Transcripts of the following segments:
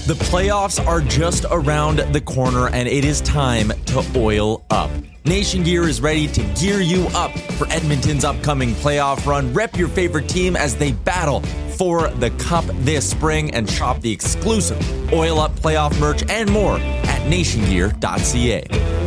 The playoffs are just around the corner, and it is time to oil up. Nation Gear is ready to gear you up for Edmonton's upcoming playoff run. Rep your favorite team as they battle for the cup this spring, and shop the exclusive Oil Up playoff merch and more at nationgear.ca.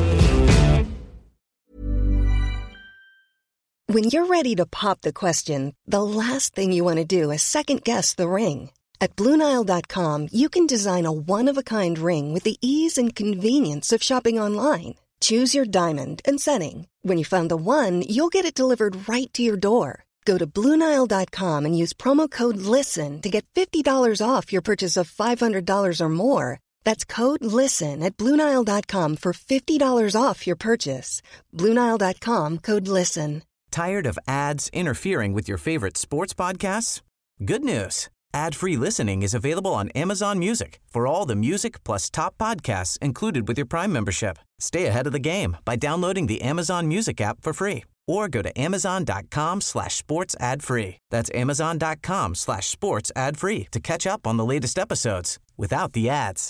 When you're ready to pop the question, the last thing you want to do is second-guess the ring. At BlueNile.com, you can design a one-of-a-kind ring with the ease and convenience of shopping online. Choose your diamond and setting. When you find the one, you'll get it delivered right to your door. Go to BlueNile.com and use promo code LISTEN to get $50 off your purchase of $500 or more. That's code LISTEN at BlueNile.com for $50 off your purchase. BlueNile.com, code LISTEN. Tired of ads interfering with your favorite sports podcasts? Good news. Ad-free listening is available on Amazon Music for all the music plus top podcasts included with your Prime membership. Stay ahead of the game by downloading the Amazon Music app for free or go to amazon.com/sports ad free. That's amazon.com/sports ad free to catch up on the latest episodes without the ads.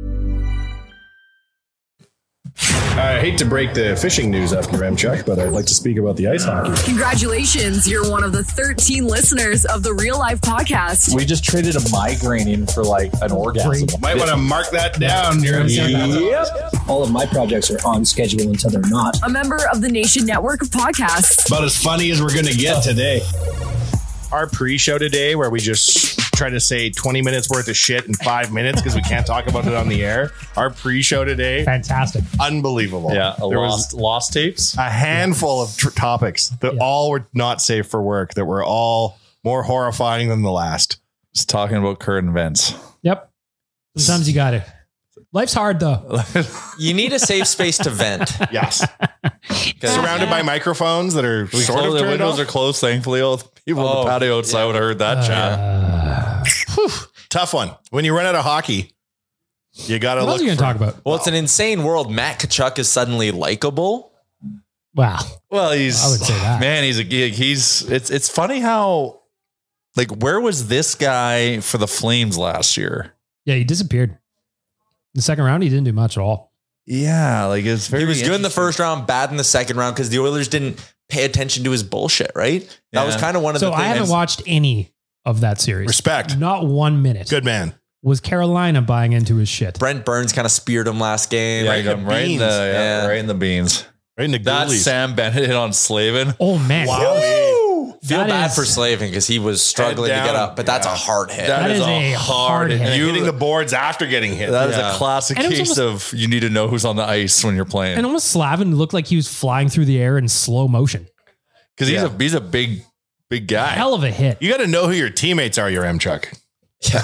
I hate to break the fishing news up here, Chuck, but I'd like to speak about the ice hockey. Congratulations, you're one of the 13 listeners of the Real Life Podcast. We just traded a migraine in for like an orgasm. Might want to mark that down. Yep. All of my projects are on schedule until they're not. A member of the Nation Network of Podcasts. About as funny as we're going to get today. Our pre-show today, where we just try to say 20 minutes worth of shit in 5 minutes because we can't talk about it on the air. Our pre-show today, fantastic, unbelievable. Yeah, there was lost tapes, a handful of topics that all were not safe for work, that were all more horrifying than the last. Just talking about current events. Yep. Sometimes you got it. Life's hard though. You need a safe space to vent. Yes. Surrounded by microphones that are sort of the turned windows off. are closed. Thankfully, all the people in the patio outside would have heard that chat. Tough one. When you run out of hockey, you got to What look. else are you going to talk about? Well, it's an insane world. Matt Tkachuk is suddenly likable. Wow. Well, he's. I would say that. Man, he's a gig. It's funny how, like, where was this guy for the Flames last year? Yeah, he disappeared. In the second round, he didn't do much at all. Yeah, like it's very. He was good in the first round, bad in the second round because the Oilers didn't pay attention to his bullshit, right? That was kind of one of the things. So I haven't watched any of that series. Respect. Not 1 minute. Good man. Was Carolina buying into his shit? Brent Burns kind of speared him last game. Right in the beans. Right in the that goalies. Sam Bennett hit on Slavin. Oh man. Wow. Feel That bad is- for Slavin because he was struggling to get up, but that's a hard hit. That is a hard hit. And hitting the boards after getting hit. That is a classic And it was case of you need to know who's on the ice when you're playing. And almost Slavin looked like he was flying through the air in slow motion. Because he's a big guy. Hell of a hit. You got to know who your teammates are, your Chuck. Yeah.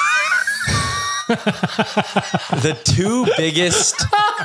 The two biggest.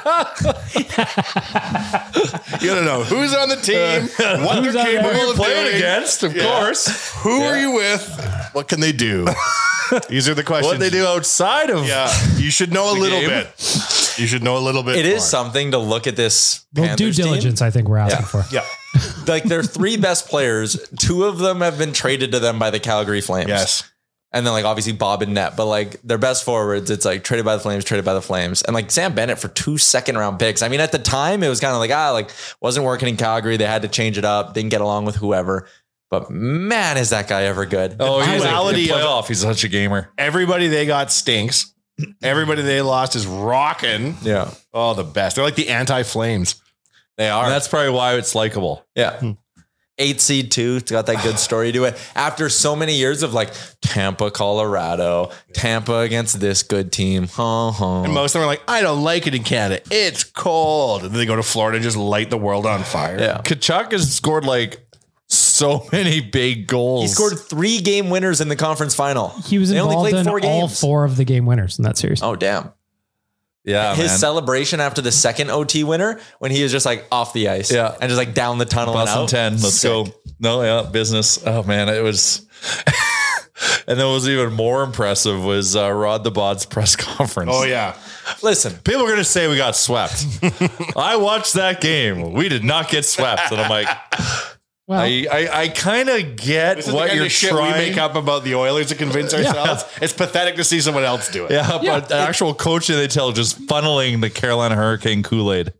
You got to know who's on the team, what Who's they're on there? capable of Playing doing. against, of course. Who are you with? What can they do? These are the questions. What they do outside of You should know a little game. bit. You should know a little bit. It is more. something to look at this Well, due Panthers team. diligence, I think we're asking for. Yeah. Like their three best players, two of them have been traded to them by the Calgary Flames. Yes. And then like obviously Bob and Net, but like their best forwards, it's like traded by the Flames. And like Sam Bennett for 2 second-round picks. I mean, at the time it was kind of like, wasn't working in Calgary. They had to change it up. Didn't get along with whoever. But man, is that guy ever good? Oh, he's duality a of- playoff. He's such a gamer. Everybody they got stinks. Everybody they lost is rocking. Yeah. Oh, the best. They're like the anti-Flames. They are. And that's probably why it's likable. Yeah. 8 seed too. It's got that good story to it. After so many years of like Tampa, Colorado, Tampa against this good team. And most of them are like, I don't like it in Canada. It's cold. And then they go to Florida and just light the world on fire. Yeah. Kachuk has scored like so many big goals. He scored 3 game winners in the conference final. He was They only involved played in 4 all games. 4 of the game winners in that series. Oh, damn. Yeah, His man. celebration after the second OT winner when he was just like off the ice. Yeah. And just like down the tunnel Bus and and out. 10. Let's Sick. go. No, yeah, business. Oh, man, it was. And then what was even more impressive was Rod the Bod's press conference. Oh, yeah. Listen, People are going to say we got swept. I watched that game. We did not get swept. And I'm like, Well, I kind of get This is what the kind you're of shit trying. we make up about the Oilers to convince ourselves. It's pathetic to see someone else do it. Yeah, but the actual coaching they tell just funneling the Carolina Hurricane Kool-Aid.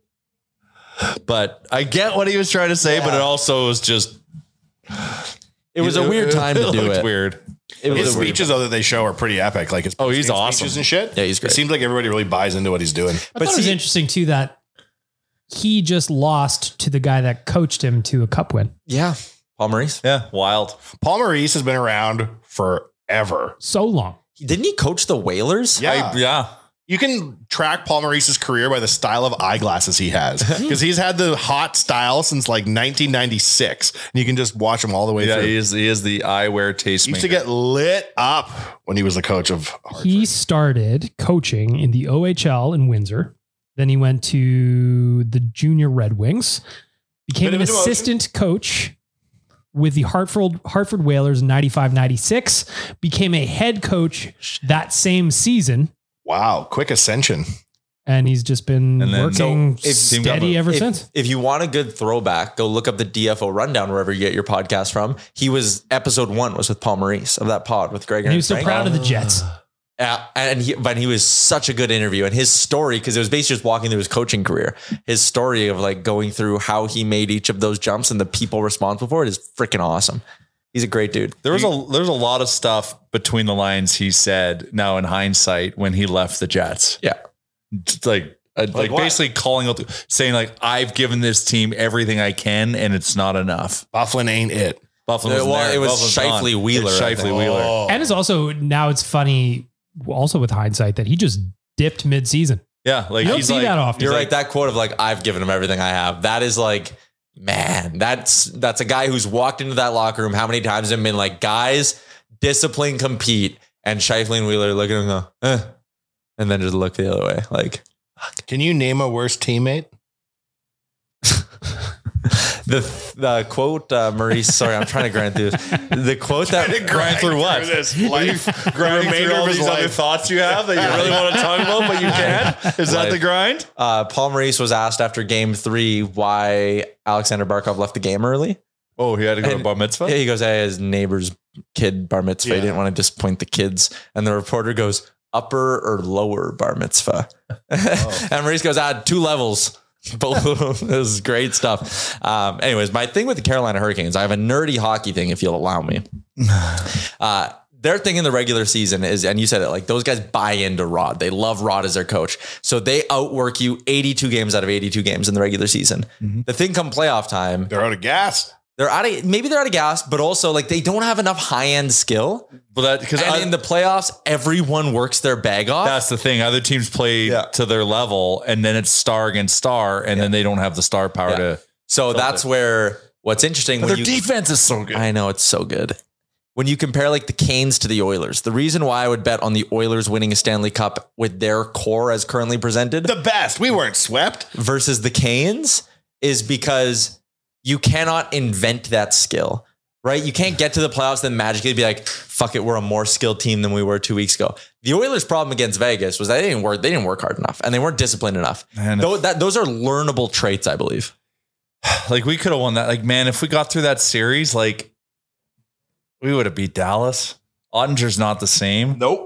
But I get what he was trying to say, but it also was just. It was a weird time to do looked it. Weird. His speeches, though, that they show are pretty epic. Like, his he's speeches awesome. and shit. Yeah, he's great. It seems like everybody really buys into what he's doing. I thought it was interesting too that he just lost to the guy that coached him to a cup win. Yeah. Paul Maurice. Yeah, wild. Paul Maurice has been around forever. So long. Didn't he coach the Whalers? Yeah. You can track Paul Maurice's career by the style of eyeglasses he has, because he's had the hot style since like 1996, and you can just watch him all the way Yeah, through. he is the eyewear tastemaker. He used to get lit up when he was the coach of Hartford. He started coaching in the OHL in Windsor. Then he went to the Junior Red Wings, became an assistant coach with the Hartford Whalers in 95-96, became a head coach that same season. Wow, quick ascension. And he's just been working steady ever since. If you want a good throwback, go look up the DFO rundown wherever you get your podcast from. He was episode 1 was with Paul Maurice of that pod with Greg. And he was so proud of the Jets. Yeah, but he was such a good interview, and his story, because it was basically just walking through his coaching career. His story of like going through how he made each of those jumps and the people responsible for it is freaking awesome. He's a great dude. There's a lot of stuff between the lines he said now in hindsight when he left the Jets. Yeah. Just like basically calling out, saying like, I've given this team everything I can and it's not enough. Bufflin ain't it. Bufflin was there. It was Bufflin's Shifley gone. Wheeler. It's Shifley Wheeler. Oh. And it's also, now it's funny, also with hindsight, that he just dipped mid-season. Yeah. Like You don't he's see like, that often. You're He's right. That quote of like, I've given him everything I have. That is like, man, that's a guy who's walked into that locker room how many times and been like, guys, discipline, compete. And Shifley and Wheeler look at him and go, and then just look the other way. Like, Can you name a worse teammate? the quote, Maurice, sorry, I'm trying to grind through this. The quote that grind through what? This life, Grinding through all these other thoughts you have that you really want to talk about, but you can't. Is that the grind? Paul Maurice was asked after game 3 why Alexander Barkov left the game early. Oh, he had to go to bar mitzvah? Yeah, he goes, hey, his neighbor's kid bar mitzvah. He didn't want to disappoint the kids. And the reporter goes, upper or lower bar mitzvah? And Maurice goes, 2 levels. Both of them. This is great stuff. Anyways, my thing with the Carolina Hurricanes, I have a nerdy hockey thing, if you'll allow me. Their thing in the regular season is, and you said it, like those guys buy into Rod. They love Rod as their coach. So they outwork you 82 games out of 82 games in the regular season. Mm-hmm. The thing come playoff time, they're out of gas. Maybe they're out of gas, but also like they don't have enough high end skill. But because in the playoffs, everyone works their bag off. That's the thing. Other teams play to their level, and then it's star against star, and then they don't have the star power to. So that's where what's interesting. Their defense is so good. I know it's so good. When you compare like the Canes to the Oilers, the reason why I would bet on the Oilers winning a Stanley Cup with their core as currently presented, the best, we weren't swept, versus the Canes is because you cannot invent that skill, right? You can't get to the playoffs and magically be like, fuck it, we're a more skilled team than we were 2 weeks ago. The Oilers' problem against Vegas was that they didn't work hard enough and they weren't disciplined enough. Those are learnable traits, I believe. Like we could have won that. Like, man, if we got through that series, like we would have beat Dallas. Ottinger's not the same. Nope.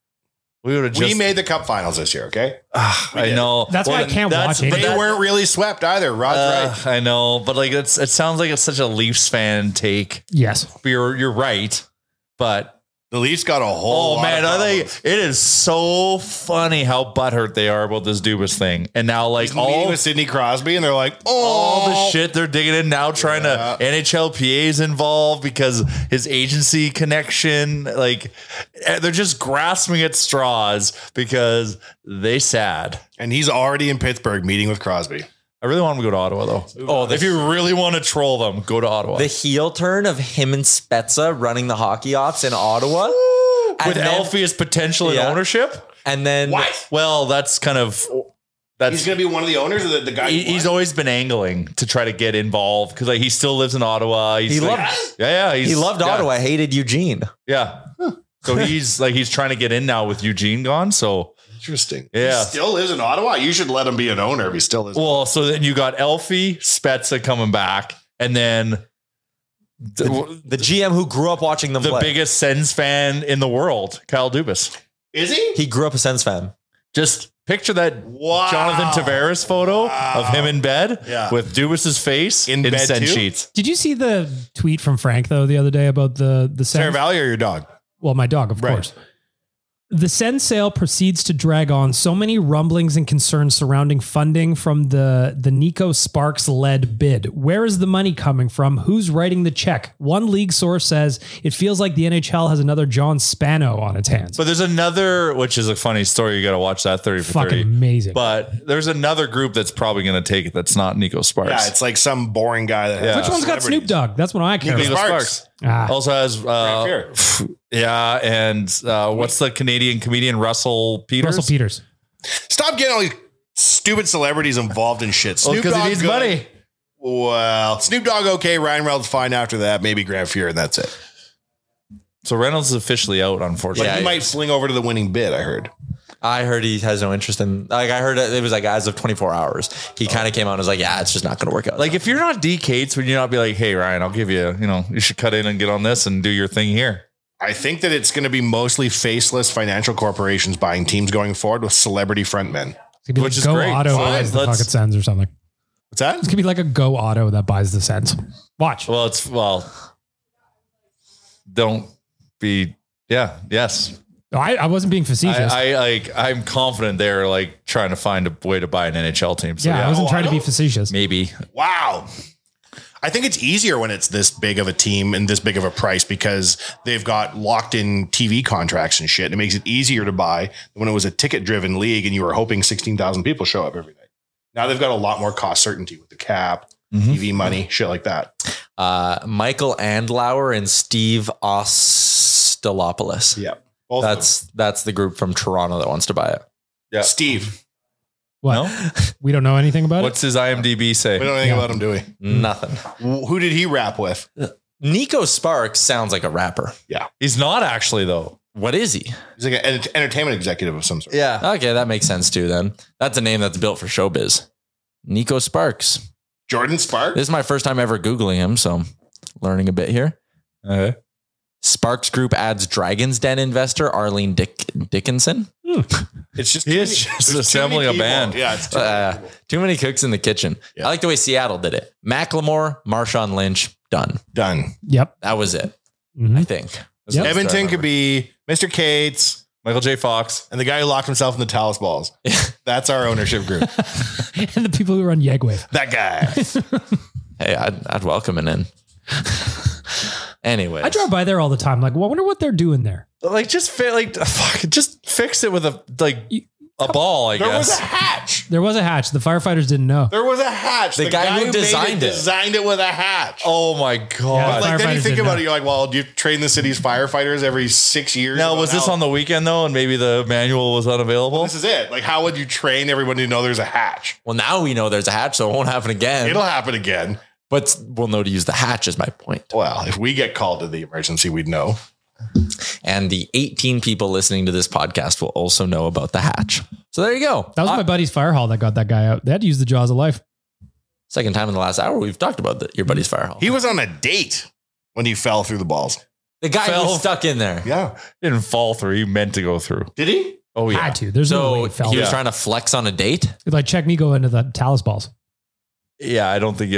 We made the cup finals this year, okay? I know. That's why I can't watch it. They weren't really swept either. Rod's right. I know, but like it sounds like it's such a Leafs fan take. Yes. But you're right. But the Leafs got a whole lot man, of are they? problems. It is so funny how butthurt they are about this Dubas thing. And now like He's meeting with Sidney Crosby and they're like, all the shit they're digging in now, trying to NHLPA's involved because his agency connection, like they're just grasping at straws because they sad. And he's already in Pittsburgh meeting with Crosby. I really want him to go to Ottawa though. If you really want to troll them, go to Ottawa. The heel turn of him and Spezza running the hockey ops in Ottawa. With Elfie as potential in ownership. And then well, that's kind of he's going to be one of the owners of the guy. He's always been angling to try to get involved because like he still lives in Ottawa. He loved Ottawa, hated Eugene. Yeah. So he's trying to get in now with Eugene gone. So interesting. Yeah. He still lives in Ottawa. You should let him be an owner if he still is. Well, so then you got Elfie, Spezza coming back, and then The GM who grew up watching them the play. biggest Sens fan in the world, Kyle Dubas. Is he? He grew up a Sens fan. Just picture that Jonathan Tavares photo of him in bed with Dubas's face in bed Sens too? sheets. Did you see the tweet from Frank though the other day about the Sarah Sens? Valley or your dog? Well, my dog, of course. The Sens sale proceeds to drag on so many rumblings and concerns surrounding funding from the Nico Sparks-led bid. Where is the money coming from? Who's writing the check? One league source says it feels like the NHL has another John Spano on its hands. But there's another, which is a funny story. You got to watch that 30 for 30. Fucking amazing. But there's another group that's probably going to take it. That's not Nico Sparks. Yeah, it's like some boring guy that. Which one's got Snoop Dogg? That's what I care Nico about. Sparks. Also has, and what's the Canadian comedian Russell Peters? Russell Peters. Stop getting all these stupid celebrities involved in shit. Snoop because he Dogg needs good. money. Well, Snoop Dogg okay, Ryan Reynolds fine after that, maybe Grant Fuhr, and that's it. So Reynolds is officially out, unfortunately. But he might fling over to the winning bid, I heard. I heard he has no interest in, like, I heard it was like as of 24 hours. He kind of came out and was like, yeah, it's just not going to work out. Like, if you're not D. Cates, would you not be like, hey, Ryan, I'll give you, you should cut in and get on this and do your thing here? I think that it's going to be mostly faceless financial corporations buying teams going forward with celebrity frontmen. It's gonna be Which like is Go great. Auto Fine, buys the let's- fucking Sens or something. What's that? It's gonna be like a Go Auto that buys the Sens. Watch. Don't be, yes. I wasn't being facetious. I'm confident they're like trying to find a way to buy an NHL team. So I wasn't trying to be facetious. Maybe. Wow. I think it's easier when it's this big of a team and this big of a price because they've got locked in TV contracts and shit. It makes it easier to buy than when it was a ticket driven league and you were hoping 16,000 people show up every night. Now they've got a lot more cost certainty with the cap, TV money, shit like that. Michael Andlauer and Steve Ostolopoulos. Yeah. That's the group from Toronto that wants to buy it. Yeah. Steve. What? No? We don't know anything about What's his IMDb say? We don't know anything about him, do we? Nothing. Who did he rap with? Nico Sparks sounds like a rapper. Yeah. He's not actually, though. What is he? He's like an entertainment executive of some sort. Yeah. Okay, that makes sense too then. That's a name that's built for showbiz. Nico Sparks. Jordan Sparks? This is my first time ever Googling him, so I'm learning a bit here. Okay. Sparks Group adds Dragon's Den investor Arlene Dickinson. It's just He is just assembling a band. Yeah, it's Too many cooks in the kitchen. Yeah. I like the way Seattle did it. Macklemore, Marshawn Lynch, done. done. Yep. That was it, Mhm. I think. That's Yep. the Edmonton start could be Mr. Cates Michael J. Fox. and the guy who locked himself in the Talus balls. That's our ownership group. And the people who run Yegwave. That guy. Hey, I'd welcome it in. Anyway, I drive by there all the time. Like, well, I wonder what they're doing there. Like, just just fix it with a ball, I There guess. was a hatch. There was a hatch. The firefighters didn't know. There was a hatch. The guy who made designed it. designed it with a hatch. Oh my Yeah, God. Like then you firefighters think didn't about know. it, you're like, well, do you train the city's firefighters every 6 years? Now, about was this how- on the weekend though? And maybe the manual was unavailable? This is it. Like, how would you train everybody to know there's a hatch? well, now we know there's a hatch, so it won't happen again. It'll happen again. But we'll know to use the hatch is my point. Well, if we get called to the emergency, we'd know. And the 18 people listening to this podcast will also know about the hatch. So there you go. That was my buddy's fire hall that got that guy out. They had to use the jaws of life. Second time in the last hour we've talked about your buddy's fire hall. He was on a date when he fell through the balls. The guy Fell. who's stuck in there. Yeah. Didn't fall through. He meant to go through. Did he? Oh, yeah. Had to. There's no way So he fell. he was Yeah. trying to flex on a date. Like, check me go into the Talus balls. Yeah, I don't think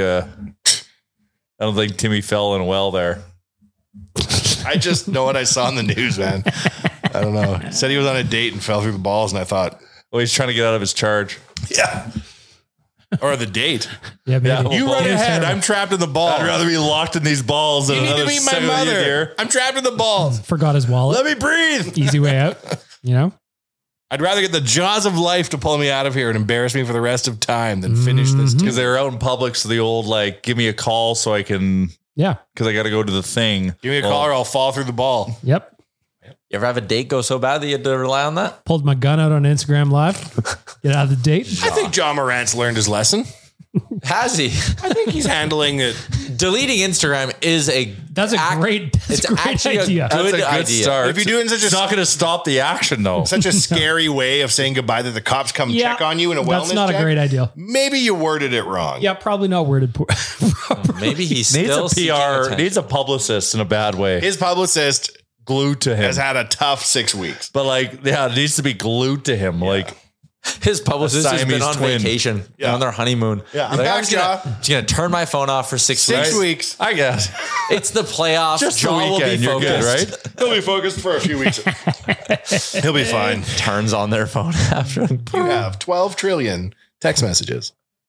Timmy fell in well there. I just know what I saw in the news, man. I don't know. He said he was on a date and fell through the balls, and I thought, Well, he's trying to get out of his charge. yeah. Or the date. Yeah, maybe. Yeah, You run It was ahead. terrible. I'm trapped in the balls. I'd rather be locked in these balls than You need to another meet my second of the mother. year. I'm trapped in the balls. Forgot his wallet. Let me breathe. Easy way out. You know? I'd rather get the jaws of life to pull me out of here and embarrass me for the rest of time than finish this. Because they were out in public, so the old, like, give me a call so I can, Yeah. because I got to go to the thing. Give me a call or I'll fall through the ball. Yep. You ever have a date go so bad that you had to rely on that? Pulled my gun out on Instagram Live. Get out of the date. I think John Morant's learned his lesson. Has he? I think he's handling it. Deleting Instagram is That's a great actually idea. That's a good idea. start. If you're doing such a- it's not going to stop the action, though. Such a scary way of saying goodbye that the cops come check on you in a wellness That's not check. a great idea. Maybe you worded it wrong. Yeah, probably not worded poor. maybe he's needs still a seeking PR, attention. needs a publicist in a bad way. His publicist Glued to him. has had a tough 6 weeks. But like, yeah, it needs to be glued to him. Like, His publicist has been Siamese on twin. vacation on their honeymoon. Yeah, I'm Like, back, I'm just gonna turn my phone off for 6 weeks. 6 weeks. I guess. It's the playoffs. Just the Jaw will be weekend. You're good, focused. right? He'll be focused for a few weeks. He'll be fine. Turns on their phone after. You have 12 trillion text messages.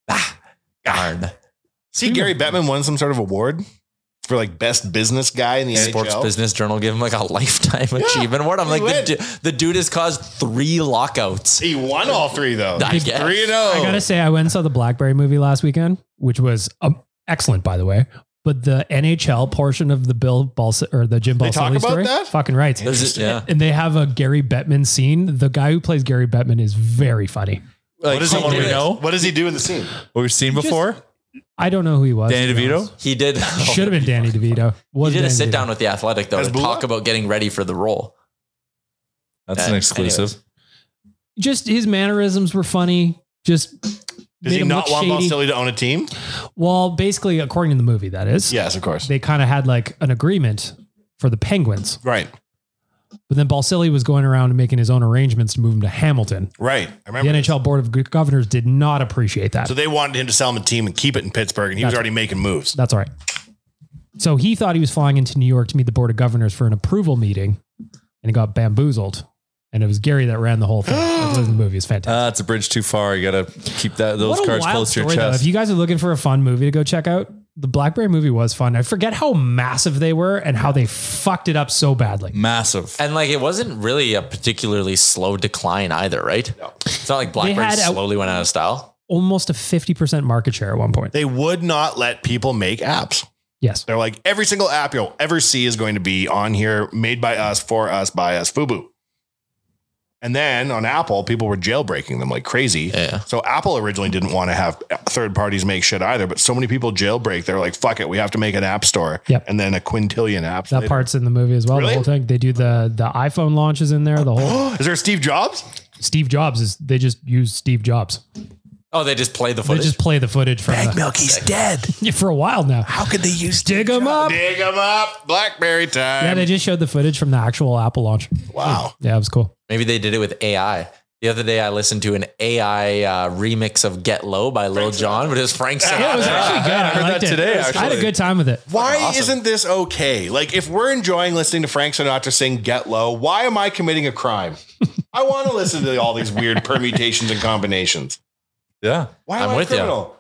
Darn. See, Gary Bettman won some sort of award for like best business guy in the Sports NHL. Business Journal give him like a lifetime achievement award. I'm he like, win. the dude has caused 3 lockouts. He won all 3 though. I He's guess. 3-0. I gotta say, I went and saw the Blackberry movie last weekend, which was excellent, by the way. But the NHL portion of the the Jim They talk Balsillie about story, that? fucking right. Yeah. And they have a Gary Bettman scene. The guy who plays Gary Bettman is very funny. Like, does someone he we do? know, What does he do in the scene? what we've seen before. I don't know who he was. Danny to be DeVito? honest. He did. Should have been Danny DeVito. He did a sit down with the Athletic though As to Bula? talk about getting ready for the role. That's an exclusive. Anyways. Just his mannerisms were funny. Just Does made he him not look want shady. Balsillie to own a team? Well, basically, according to the movie, that is. Yes, of course. They kind of had like an agreement for the Penguins, Right. but then Balsillie was going around and making his own arrangements to move him to Hamilton. Right. I The remember. this. NHL Board of Governors did not appreciate that. So they wanted him to sell him a team and keep it in Pittsburgh, and he was That's already making moves. That's all right. So he thought he was flying into New York to meet the Board of Governors for an approval meeting, and he got bamboozled. And it was Gary that ran the whole thing. That's what the movie is fantastic. It's a bridge too far. You got to keep those What a cards wild close to your story, though. chest. If you guys are looking for a fun movie to go check out, the Blackberry movie was fun. I forget how massive they were and how they fucked it up so badly. Massive. And like, it wasn't really a particularly slow decline either, right? No. It's not like BlackBerry had slowly went out of style. Almost a 50% market share at one point. They would not let people make apps. Yes. They're like, every single app you'll ever see is going to be on here, made by us, for us, by us, FUBU. And then on Apple, people were jailbreaking them like crazy. Yeah. So Apple originally didn't want to have third parties make shit either, but so many people jailbreak. They're like, fuck it, we have to make an app store. Yep. And then a quintillion apps. That later. part's in the movie as well. Really? The whole thing. They do the iPhone launches in there. The whole Is there Steve Jobs? Steve Jobs they just use Steve Jobs. Oh, they just played the They footage. just play the footage from He's dead. for a while now. How could they use Dig him up. Dig him up. Blackberry time. Yeah, they just showed the footage from the actual Apple launch. Wow. Yeah, it was cool. Maybe they did it with AI. The other day I listened to an AI remix of Get Low by Lil Jon, but it was Frank Sinatra. Yeah, it was actually good. I heard liked that it. today, I had a actually. good time with it. Why Awesome. isn't this okay? Like, if we're enjoying listening to Frank Sinatra sing Get Low, why am I committing a crime? I want to listen to all these weird permutations and combinations. Yeah. Why am I'm I with you. criminal?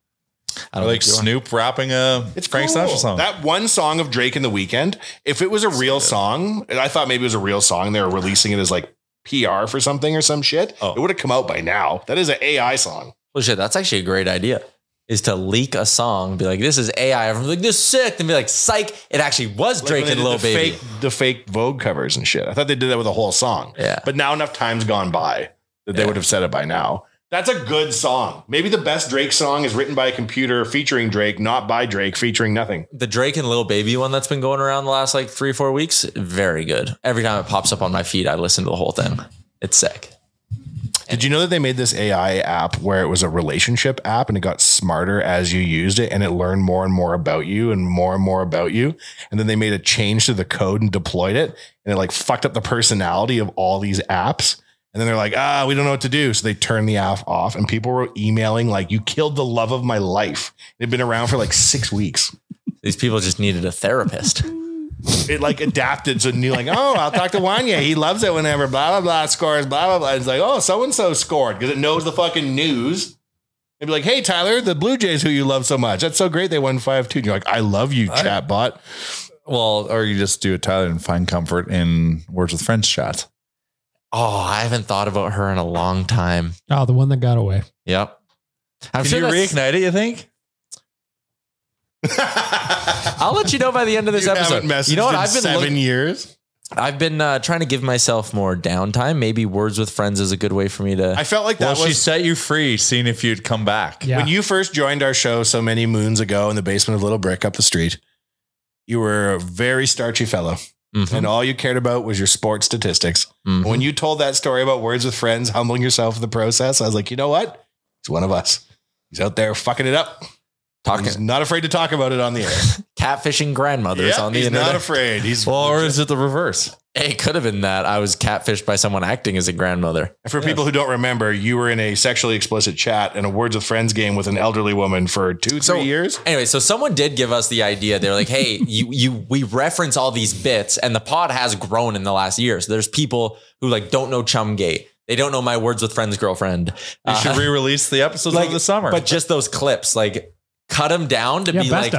I Or don't like think you are. Snoop rapping a It's Frank cool. Sinatra song. That one song of Drake in the Weeknd, if it was a real song, and I thought maybe it was a real song, they were releasing it as like PR for something or some shit, Oh. it would have come out by now. That is an AI song. Well, shit, that's actually a great idea. Is to leak a song, be like, "This is AI." Everyone's like, "This is sick," and be like, "Psych!" It actually was Drake Like and when Lil they did Baby. the fake Vogue covers and shit. I thought they did that with a whole song. Yeah. But now enough time's gone by that they Yeah. would have said it by now. That's a good song. Maybe the best Drake song is written by a computer featuring Drake, not by Drake featuring nothing. The Drake and Lil Baby one that's been going around the last like 3-4 weeks, very good. Every time it pops up on my feed, I listen to the whole thing. It's sick. Did you know that they made this AI app where it was a relationship app and it got smarter as you used it and it learned more and more about you and more about you? And then they made a change to the code and deployed it and it like fucked up the personality of all these apps. And then they're like, we don't know what to do. So they turned the app off and people were emailing like, you killed the love of my life. It'd been around for like 6 weeks. These people just needed a therapist. It like adapted to new, like, I'll talk to Wanya. He loves it whenever blah, blah, blah scores, blah, blah, blah. It's like, so-and-so scored because it knows the fucking news. It'd be like, hey, Tyler, the Blue Jays who you love so much. That's so great. They won 5-2. And you're like, I love you, chatbot. Well, or you just do it, Tyler, and find comfort in Words with Friends chat. Oh, I haven't thought about her in a long time. Oh, the one that got away. Yep. I'm Can sure you that's- reignite it, you think? I'll let you know by the end of this You episode. haven't messaged You know what? in I've been 7 years. I've been trying to give myself more downtime. Maybe Words with Friends is a good way for me to. I felt like that Well, she was set you free, seeing if you'd come back. Yeah. when you first joined our show so many moons ago in the basement of Little Brick up the street. You were a very starchy fellow. Mhm. And all you cared about was your sports statistics. Mhm. When you told that story about Words with Friends, humbling yourself in the process, I was like, you know what? He's one of us. He's out there fucking it up. He's not afraid to talk about it on the air. Catfishing grandmothers on the internet. He's not afraid. He's or is it the reverse? It could have been that I was catfished by someone acting as a grandmother. And for people who don't remember, you were in a sexually explicit chat in a Words with Friends game with an elderly woman for 2-3 years. Anyway, so someone did give us the idea. They're like, hey, we reference all these bits, and the pod has grown in the last year. So there's people who like don't know Chumgate. They don't know my Words with Friends girlfriend. You should re-release the episodes over the summer. But just those clips, like cut them down to be like,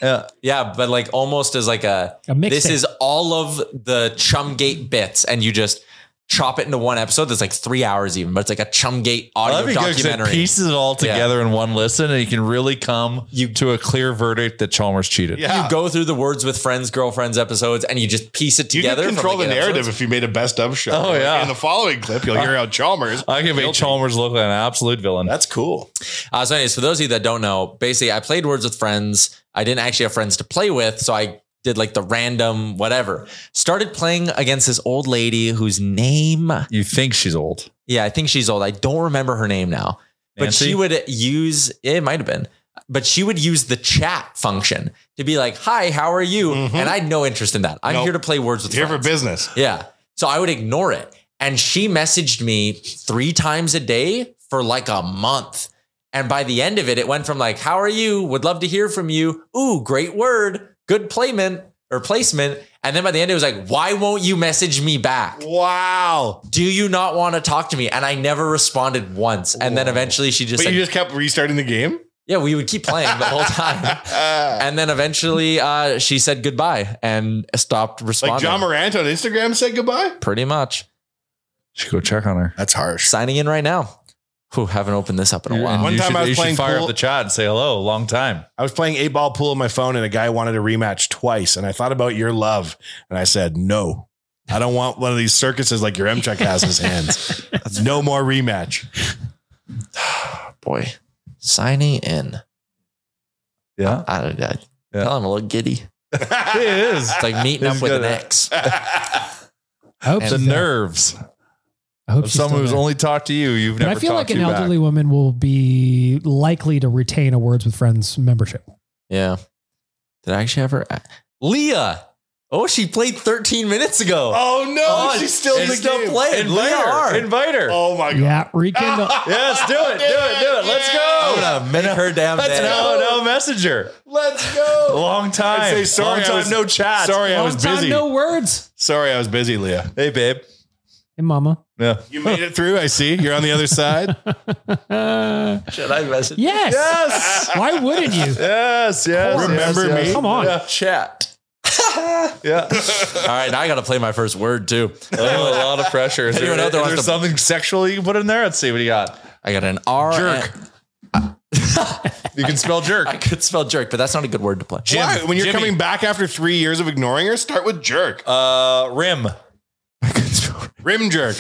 but like almost as like a this is all of the Chumgate bits, and you just chop it into one episode that's like 3 hours even, but it's like a Chumgate audio documentary. It pieces it all together in one listen, and you can really come to a clear verdict that Chalmers cheated. You go through the Words with Friends, Girlfriends episodes, and you just piece it together. You can control the narrative if you made a best of show. Oh, yeah. In the following clip, you'll hear how Chalmers. I can make Chalmers look like an absolute villain. That's cool. So anyways, for those of you that don't know, basically I played Words with Friends. I didn't actually have friends to play with, so I did like the random whatever. Started playing against this old lady whose name... You think she's old. Yeah, I think she's old. I don't remember her name now. But Nancy? she would use... It might have been. But she would use the chat function to be like, hi, how are you? Mm-hmm. And I had no interest in that. I'm here to play Words with Friends. Here for business. Yeah. So I would ignore it. And she messaged me 3 times a day for like a month. And by the end of it, it went from like, how are you? Would love to hear from you. Ooh, great word. Good placement. And then by the end, it was like, why won't you message me back? Wow. Do you not want to talk to me? And I never responded once. And then eventually she just But you just kept restarting the game? Yeah, we would keep playing the whole time. And then eventually she said goodbye and stopped responding. Like John Morant on Instagram said goodbye? Pretty much. Should go check on her. That's harsh. Signing in right now. Whew, haven't opened this up in a while. One time I was playing fire pool. up the chat and say hello. Long time. I was playing 8-ball pool on my phone and a guy wanted a rematch twice. And I thought about your love. And I said, no, I don't want one of these circuses like your Mchuk has in his hands. That's no more rematch. Boy, signing in. Yeah. I tell him a little giddy. It is. It's like meeting up with an ex. I hope The nerves. I hope of she's someone still who's there. only talked to you. You've But never I feel talked like an to back. elderly woman will be likely to retain a Words with Friends membership. Yeah. Did I actually have her? Leah. Oh, she played 13 minutes ago. Oh, no. She's still in the still game. playing. Invite her. Oh, my God. Yeah, rekindle. Yes, do it. Let's go. I'm going to make her damn Let's day. go. No messenger. Let's go. Long time. I'd say sorry. Long time, no chat. Sorry, I was Long time, busy. no words. Sorry, I was busy, Leah. Hey, babe. Hey, mama. Yeah. You made it through. I see. You're on the other side. Should I message? Yes. Yes. Why wouldn't you? Yes. Remember me? Come on. Yeah. Chat. Yeah. All right, now I got to play my first word too. Oh, a lot of pressure. Is Anyone there, out there is wants there to- something sexual you can put in there? Let's see what you got. I got an R. Jerk. You can spell jerk. I could spell jerk, but that's not a good word to play. Why? When you're Jimmy. coming back after 3 years of ignoring her, start with jerk. Rim. Rim jerk.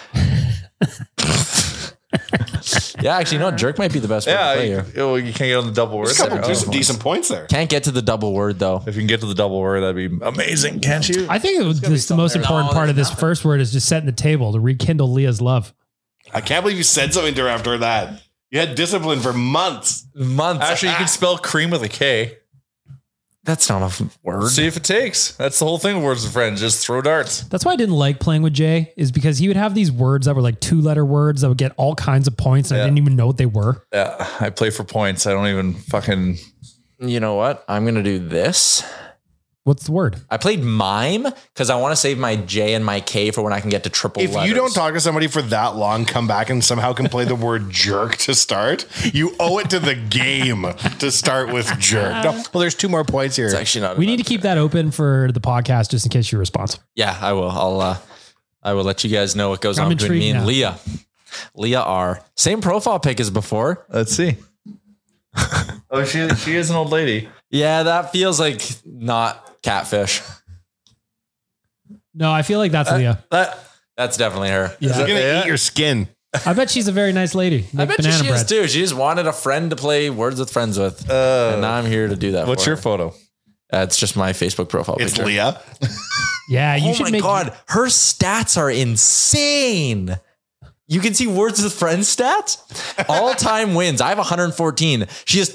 Yeah, actually, no, jerk might be the best word to play here. You can't get on the double word. There's some decent points there. Can't get to the double word though. If you can get to the double word, that'd be amazing, can't you? I think the most important part of this first word is just setting the table to rekindle Leah's love. I can't believe you said something to her after that. You had discipline for months. Actually, you can spell cream with a K. That's not a word. See if it takes. That's the whole thing with Words with Friends. Just throw darts. That's why I didn't like playing with Jay, is because he would have these words that were like 2-letter words that would get all kinds of points. And I didn't even know what they were. Yeah, I play for points. I don't even fucking. You know what? I'm going to do this. What's the word? I played mime because I want to save my J and my K for when I can get to triple If letters. you don't talk to somebody for that long, come back and somehow can play the word jerk to start, you owe it to the game to start with jerk. No, well, there's 2 more points here. It's actually not. We need to keep that open for the podcast just in case you're responsive. Yeah, I will. I will let you guys know what goes I'm on between me intrigued and now. Leah. Leah R. Same profile pic as before. Let's see. Oh, she is an old lady. Yeah, that feels like not catfish. No, I feel like that's Leah. That's definitely her. Yeah. You're going to eat your skin. I bet she's a very nice lady. I Make bet you banana she bread. is too. She just wanted a friend to play Words with Friends with. And now I'm here to do that. What's for your her. photo? It's just my Facebook profile It's picture. Leah. Yeah, you Oh should my make. God. Her stats are insane. You can see Words with Friends stats. All-time wins. I have 114. She has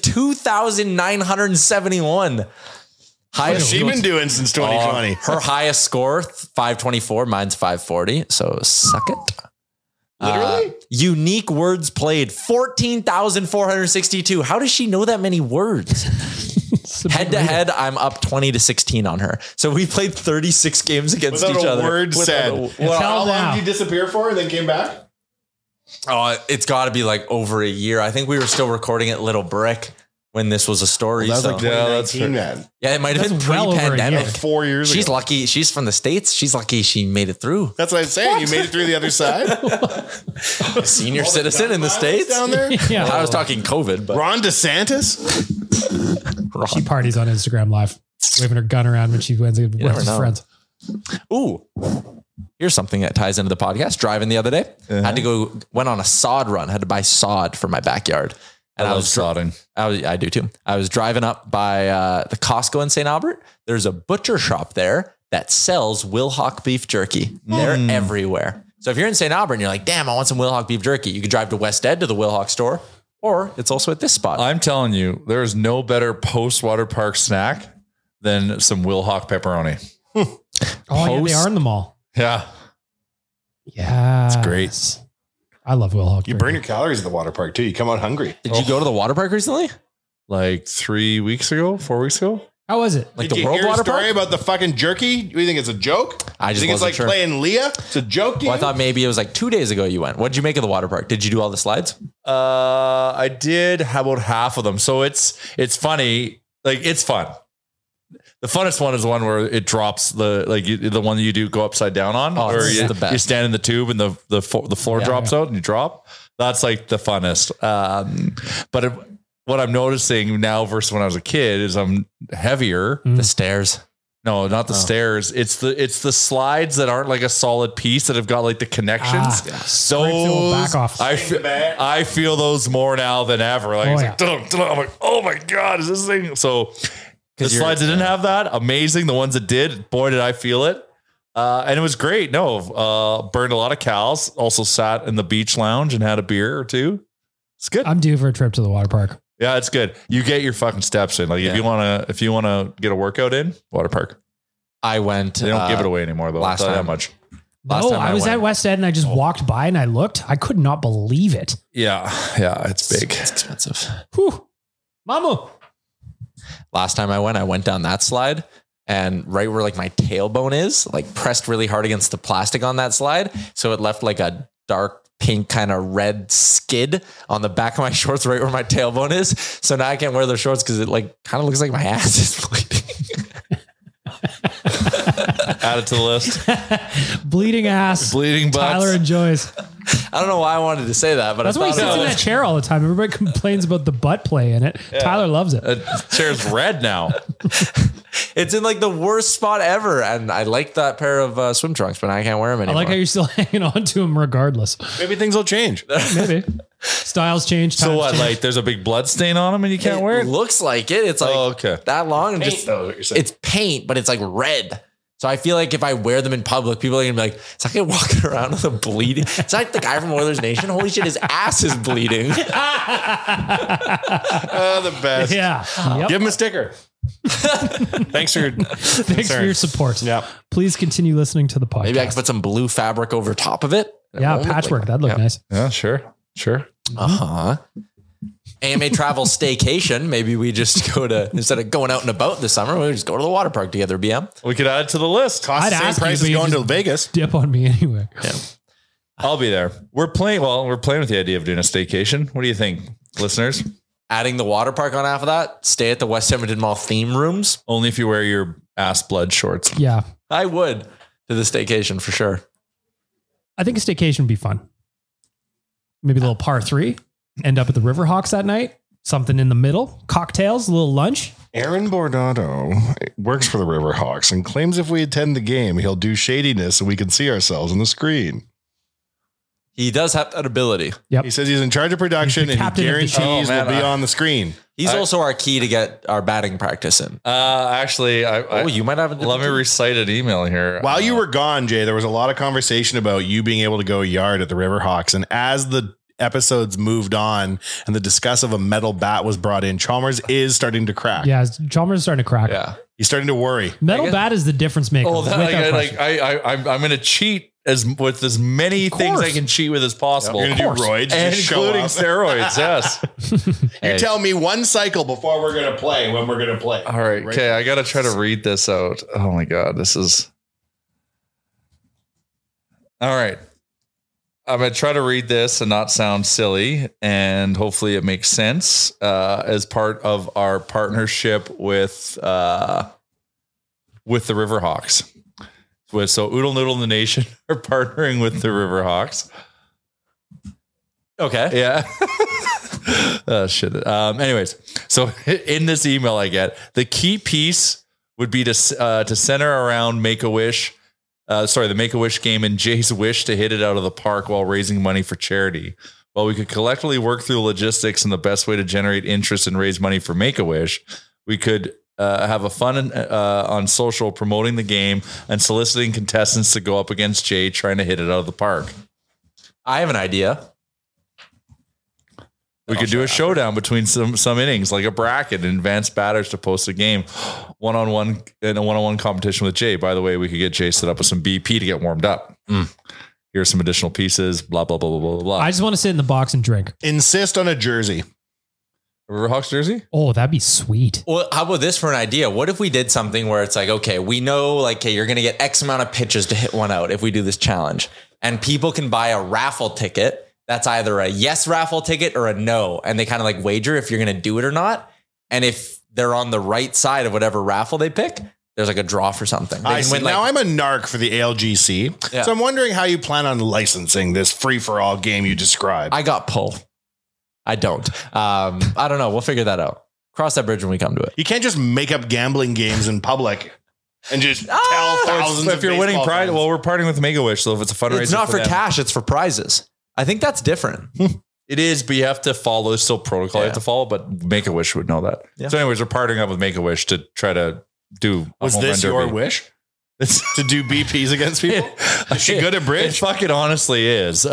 2,971. What's she been doing since 2020? Her highest score, 524. Mine's 540. So suck it. Literally? Unique words played, 14,462. How does she know that many words? Head to head, I'm up 20-16 on her. So we played 36 games against Without each a other. Word said. Well, how long did you disappear for and then came back? Oh, it's got to be like over a year. I think we were still recording at Little Brick when this was a story. Well, that was so. like 2019, man. Yeah, it might have been pre-pandemic. Like 4 years She's ago. lucky. She's from the States. She's lucky she made it through. That's what I'm saying. You made it through the other side. Senior citizen in the States down there. Yeah. I was talking COVID, but Ron DeSantis. She parties on Instagram Live, waving her gun around when she wins with never know. friends. Ooh, here's something that ties into the podcast. Driving the other day, went on a sod run. Had to buy sod for my backyard. And I was sodding. I do too. I was driving up by the Costco in St. Albert. There's a butcher shop there that sells Wilhauk beef jerky. They're everywhere. So if you're in St. Albert and you're like, damn, I want some Wilhauk beef jerky, you can drive to West Ed to the Wilhauk store, or it's also at this spot. I'm telling you, there is no better post-water park snack than some Wilhauk pepperoni. Oh, yeah, they are in the mall. Yeah. Yeah. It's great. I love Wilhauk. You burn your calories at the water park too. You come out hungry. Did you go to the water park recently? Like 4 weeks ago? How was it? Like Did the you World hear a Water story Park? about the fucking jerky? Do you think it's a joke? I just think it's wasn't like sure. playing Leah. It's a joke. Well, I thought maybe it was like 2 days ago you went. What did you make of the water park? Did you do all the slides? I did about half of them. So it's funny. Like, it's fun. The funnest one is the one where it drops the one that you do go upside down on, Oh, or it's the best. you stand in the tube and the floor drops out and you drop. That's like the funnest. But what I'm noticing now versus when I was a kid is I'm heavier. The stairs. No, not the stairs. It's the slides that aren't like a solid piece that have got like the connections. Scrapes it will back off. I feel those more now than ever. Like, Oh, it's yeah. like I'm like, oh my God, is this thing? So the slides that didn't have that, amazing. The ones that did, boy, did I feel it. And it was great. No, burned a lot of calories. Also sat in the beach lounge and had a beer or two. It's good. I'm due for a trip to the water park. Yeah, it's good. You get your fucking steps in. Like if you want to get a workout in, water park. I went. They don't give it away anymore though. last I'll tell you time. that much. Last time I was went. at West Ed and I just walked by and I looked. I could not believe it. Yeah, it's big. It's expensive. Whew. Mama. Last time I went down that slide, and right where like my tailbone is, like pressed really hard against the plastic on that slide. So it left like a dark pink kind of red skid on the back of my shorts right where my tailbone is. So now I can't wear those shorts because it like kind of looks like my ass is bleeding. Add it to the list. Bleeding ass. Bleeding butts. Tyler enjoys. I don't know why I wanted to say that, but That's I why he thought sits it in was- that chair all the time. Everybody complains about the butt play in it. Tyler loves it. Chair's red now. It's in like the worst spot ever. And I like that pair of swim trunks, but I can't wear them I anymore. like how you're still hanging on to him regardless. Maybe things will change. Maybe. Styles change. So times what? change. Like there's a big blood stain on them and you can't wear it? looks like it. It's like okay. that long and Paint, just though, what you're saying. it's paint, but it's like red. So I feel like if I wear them in public, people are gonna be like, "It's like I'm walking around with a bleeding." It's like the guy from Oilers Nation. Holy shit, his ass is bleeding. The best. Yeah. Yep. Give him a sticker. Thanks for your Thanks for your support. Yeah. Please continue listening to the podcast. Maybe I can put some blue fabric over top of it. It yeah, won't look patchwork. like- That'd look nice. Yeah, sure. AMA travel staycation. Maybe we just go to, instead of going out and about this summer, we just go to the water park together, BM. We could add it to the list. Cost I'd the same ask you, price but as you going to just- Vegas. Dip on me anyway. I'll be there. We're playing with the idea of doing a staycation. What do you think, listeners? Adding the water park on half of that, stay at the West Edmonton Mall theme rooms. Only if you wear your ass blood shorts. Yeah. I would to the staycation for sure. I think a staycation would be fun. Maybe a little par 3. End up at the Riverhawks that night. Something in the middle. Cocktails, a little lunch. Aaron Bordado works for the Riverhawks and claims if we attend the game, he'll do shadiness so we can see ourselves on the screen. He does have that ability. He says he's in charge of production and he guarantees will be on the screen. He's also our key to get our batting practice in. Actually, you might have. Let me recite an email here. While you were gone, Jay, there was a lot of conversation about you being able to go yard at the Riverhawks. And as the episodes moved on and the discuss of a metal bat was brought in, Chalmers is starting to crack. Yeah, Chalmers is starting to crack. Yeah. He's starting to worry. Metal bat is the difference maker. I'm going to cheat with as many things I can cheat with as possible. You're going to do roids, and including steroids. Yes. You tell me one cycle before we're going to play when we're going to play. All right. Okay. I got to try to read this out. Oh my God. This is. All right. I'm going to try to read this and not sound silly, and hopefully it makes sense as part of our partnership with the Riverhawks. So Oodle Noodle and the Nation are partnering with the Riverhawks. Okay. Yeah. Oh, shit. Anyways, so in this email I get, the key piece would be to center around Make-A-Wish. The Make-A-Wish game and Jay's wish to hit it out of the park while raising money for charity. While we could collectively work through the logistics and the best way to generate interest and raise money for Make-A-Wish, we could have a fun on social promoting the game and soliciting contestants to go up against Jay trying to hit it out of the park. I have an idea. We could do a showdown between some innings, like a bracket, and advance batters to post a game one-on-one in a one-on-one competition with Jay. By the way, we could get Jay set up with some BP to get warmed up. Here's some additional pieces, blah, blah, blah, blah, blah, blah. I just want to sit in the box and drink. Insist on a jersey. Riverhawks jersey? Oh, that'd be sweet. Well, how about this for an idea? What if we did something where it's like, okay, we know like, hey, you're going to get X amount of pitches to hit one out if we do this challenge, and people can buy a raffle ticket. That's either a yes raffle ticket or a no. And they kind of like wager if you're going to do it or not. And if they're on the right side of whatever raffle they pick, there's like a draw for something. I see. Now I'm a narc for the ALGC. Yeah. So I'm wondering how you plan on licensing this free for all game you described. I got pull. I don't. I don't know. We'll figure that out. Cross that bridge when we come to it. You can't just make up gambling games in public and just tell thousands if you're winning prize. Well, we're partnering with Make-A-Wish. So if it's a fundraiser, it's not for cash. It's for prizes. I think that's different. It is, but you have to follow. There's still protocol you have to follow, but Make-A-Wish would know that. Yeah. So anyways, we're partnering up with Make-A-Wish to try to do. Was this your wish? To do BPs against people? Is she good at bridge? It fucking honestly is.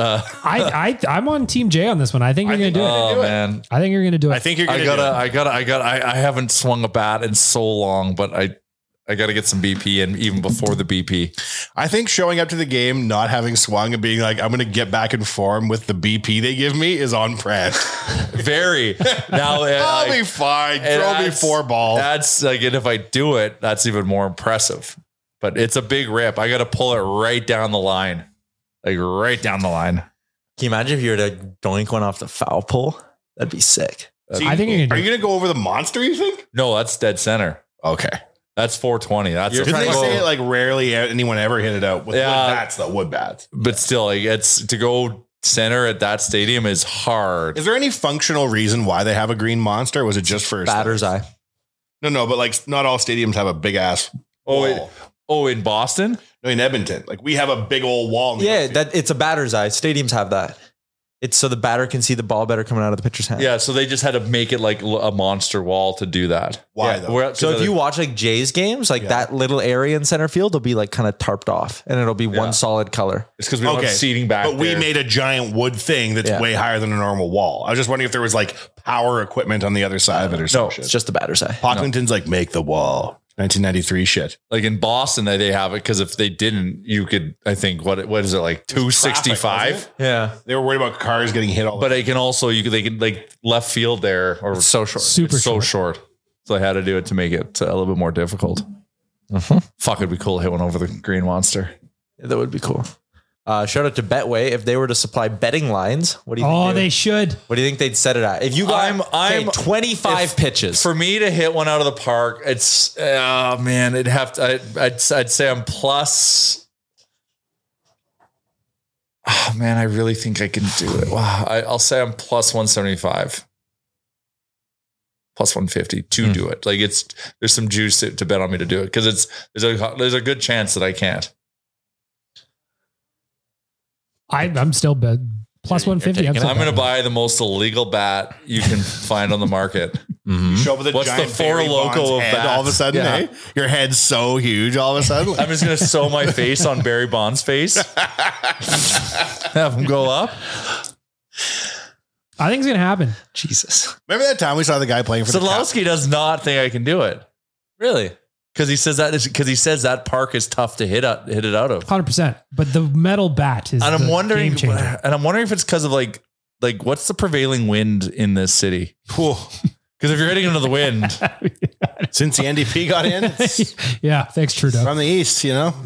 I'm on Team J on this one. I think you're going to do it. Oh man. I think you're going to do it. I think you're going to do it. I haven't swung a bat in so long, but I got to get some BP and even before the BP. I think showing up to the game, not having swung and being like, I'm going to get back in form with the BP they give me is on brand. Very. Now I'll be fine. Throw me 4 balls. That's like, and if I do it, that's even more impressive. But it's a big rip. I got to pull it right down the line. Like right down the line. Can you imagine if you were to doink one off the foul pole? That'd be sick. So I think are you going to go over the monster, you think? No, that's dead center. Okay. That's 420. That's didn't they say it like rarely anyone ever hit it out with wood bats, though? Wood bats. But still, like it's to go center at that stadium is hard. Is there any functional reason why they have a green monster? Or was it just for batter's eye? No, but like not all stadiums have a big ass wall. In Boston? No, in Edmonton. Like we have a big old wall. It's a batter's eye. Stadiums have that. It's so the batter can see the ball better coming out of the pitcher's hand. Yeah, so they just had to make it like a monster wall to do that. Why though? So if you watch like Jays games, like that little area in center field will be like kind of tarped off and it'll be one solid color. It's because we don't have seating back But we made a giant wood thing that's way higher than a normal wall. I was just wondering if there was like power equipment on the other side of it or something. No, it's just the batter's eye. Pocklington's like make the wall. 1993 shit. Like in Boston, they have it because if they didn't, you could. I think what is it like 265? Yeah, they were worried about cars getting hit all. But they can also they can like left field there or it's so short, super so short. So I had to do it to make it a little bit more difficult. Fuck, it'd be cool to hit one over the green monster. Yeah, that would be cool. Shout out to Betway. If they were to supply betting lines, what do you think? Oh, they should. What do you think they'd set it at? If you got I'm 25 pitches. For me to hit one out of the park, it's man, it'd have to I'd say I'm plus. Oh man, I really think I can do it. Wow, I'll say I'm plus 175. Plus 150 to do it. Like there's some juice to bet on me to do it because there's a good chance that I can't. I'm still plus 150. I'm going to buy the most illegal bat you can find on the market. You show up with a What's giant the Four Barry Loko Bonds of head bats? all of a sudden, Yeah. eh? Your head's so huge all of a sudden. I'm just going to sew my face on Barry Bonds' face. Have him go up. I think it's going to happen. Jesus. Remember that time we saw the guy playing for the Caps? Sadlowski does not think I can do it. Really? Because he says that park is tough to hit it out of. 100%. But the metal bat is And I'm the wondering, game changer. if it's because of like what's the prevailing wind in this city? Because if you're hitting into the wind, Since the NDP got in, it's Yeah, thanks, Trudeau. from the east, you know?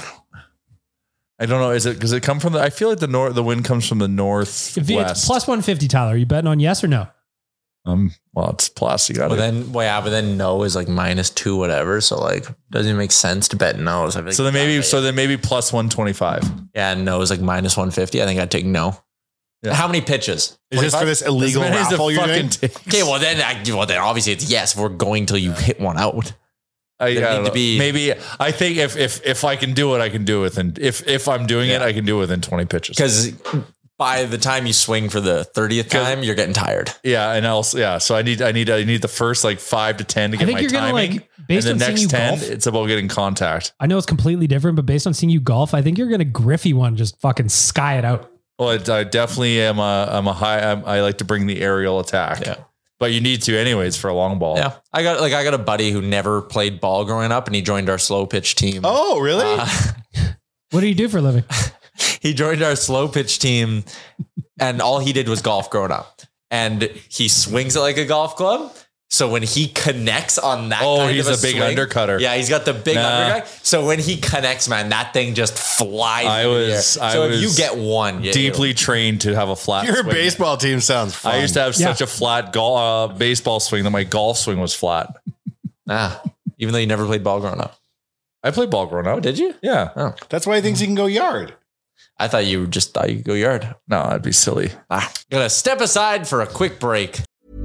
I don't know. Is it because it come from the? I feel like the wind comes from the If it's northwest. plus 150, Tyler, are you betting on yes or no? Well, it's plus. You got But then no is like -2 whatever. So like, doesn't even make sense to bet no. So, So then maybe plus 125. yeah, no is like -150. I think I'd take no. Yeah. How many pitches? Is this for this illegal As many as raffle the you're doing? fucking Okay, well then obviously it's yes. If we're going till you hit one out. I There don't need to know. be- Maybe I think if I can do it, I can do it. And if I'm doing it, I can do it within 20 pitches. Because by the time you swing for the 30th time, you're getting tired. Yeah, and also so I need the first like 5 to 10 to I get think my you're gonna, timing. like, based and the on seeing next you 10, golf- it's about getting contact. I know it's completely different, but based on seeing you golf, I think you're going to Griffey one, just fucking sky it out. Well, I definitely am. I like to bring the aerial attack. Yeah. But you need to anyways for a long ball. Yeah, I got a buddy who never played ball growing up, and he joined our slow pitch team. Oh, really? What do you do for a living? He joined our slow pitch team, and all he did was golf growing up. And he swings it like a golf club. So when he connects on that, he's a big swing, undercutter. Yeah, he's got the big undercut. So when he connects, man, that thing just flies. If you get one, deeply trained to have a flat. Your swing. baseball team sounds fun. I used to have such a flat baseball swing that my golf swing was flat. Even though you never played ball growing up. I played ball growing up. Oh, did you? Yeah. Oh. That's why he thinks he can go yard. I thought you just thought you could go yard. No, that'd be silly. Gonna step aside for a quick break.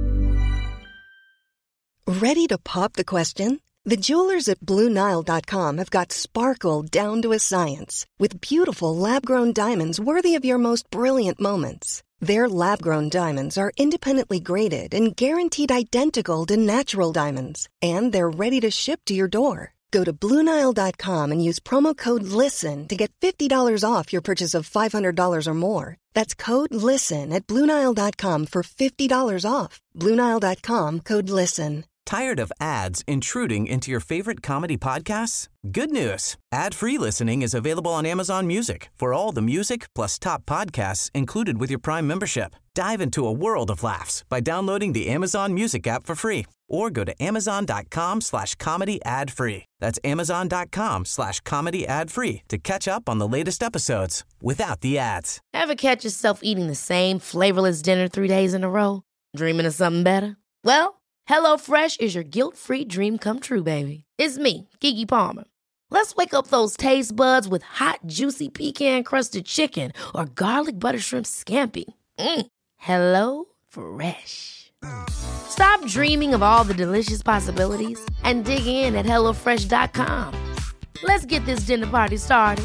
Ready to pop the question? The jewelers at BlueNile.com have got sparkle down to a science with beautiful lab-grown diamonds worthy of your most brilliant moments. Their lab-grown diamonds are independently graded and guaranteed identical to natural diamonds, and they're ready to ship to your door. Go to BlueNile.com and use promo code LISTEN to get $50 off your purchase of $500 or more. That's code LISTEN at BlueNile.com for $50 off. BlueNile.com, code LISTEN. Tired of ads intruding into your favorite comedy podcasts? Good news. Ad-free listening is available on Amazon Music for all the music plus top podcasts included with your Prime membership. Dive into a world of laughs by downloading the Amazon Music app for free or go to amazon.com/comedy ad-free. That's amazon.com/comedy ad-free to catch up on the latest episodes without the ads. Ever catch yourself eating the same flavorless dinner 3 days in a row? Dreaming of something better? Well, HelloFresh is your guilt-free dream come true, baby. It's me, Keke Palmer. Let's wake up those taste buds with hot, juicy pecan-crusted chicken or garlic butter shrimp scampi. Hello Fresh. Stop dreaming of all the delicious possibilities and dig in at HelloFresh.com. Let's get this dinner party started.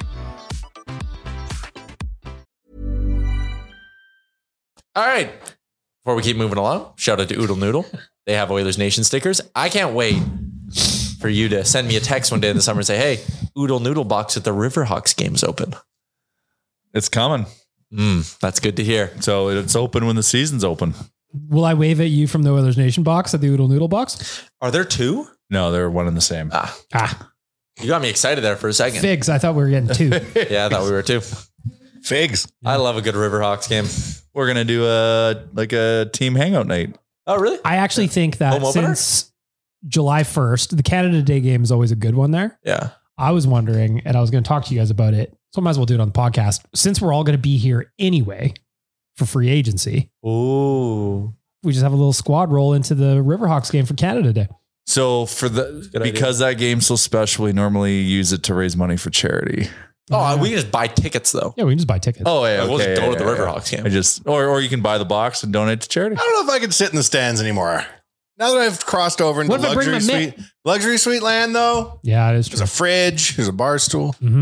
All right. Before we keep moving along, shout out to Oodle Noodle. They have Oilers Nation stickers. I can't wait for you to send me a text one day in the summer and say, hey, Oodle Noodle box at the Riverhawks game's open. It's coming. That's good to hear. So it's open when the season's open. Will I wave at you from the Oilers Nation box at the Oodle Noodle box? Are there two? No, they're one and the same. You got me excited there for a second. Figs. I thought we were getting two. Yeah, I thought we were too. Figs. I love a good Riverhawks game. We're going to do a team hangout night. Oh, really? I actually think that Home opener? since July 1st, the Canada Day game is always a good one there. Yeah. I was wondering, and I was going to talk to you guys about it. So I might as well do it on the podcast. Since we're all going to be here anyway for free agency. Ooh. We just have a little squad roll into the Riverhawks game for Canada Day. So because that game's so special, we normally use it to raise money for charity. Oh, we can just buy tickets though. Yeah, we can just buy tickets. Oh, yeah. We'll Okay, just go to the yeah. Riverhawks game. I just, or you can buy the box and donate to charity. I don't know if I can sit in the stands anymore. Now that I've crossed over into What if I bring luxury my mitt? suite land, though. Yeah, it is true. There's a fridge. There's a bar stool. Mm-hmm.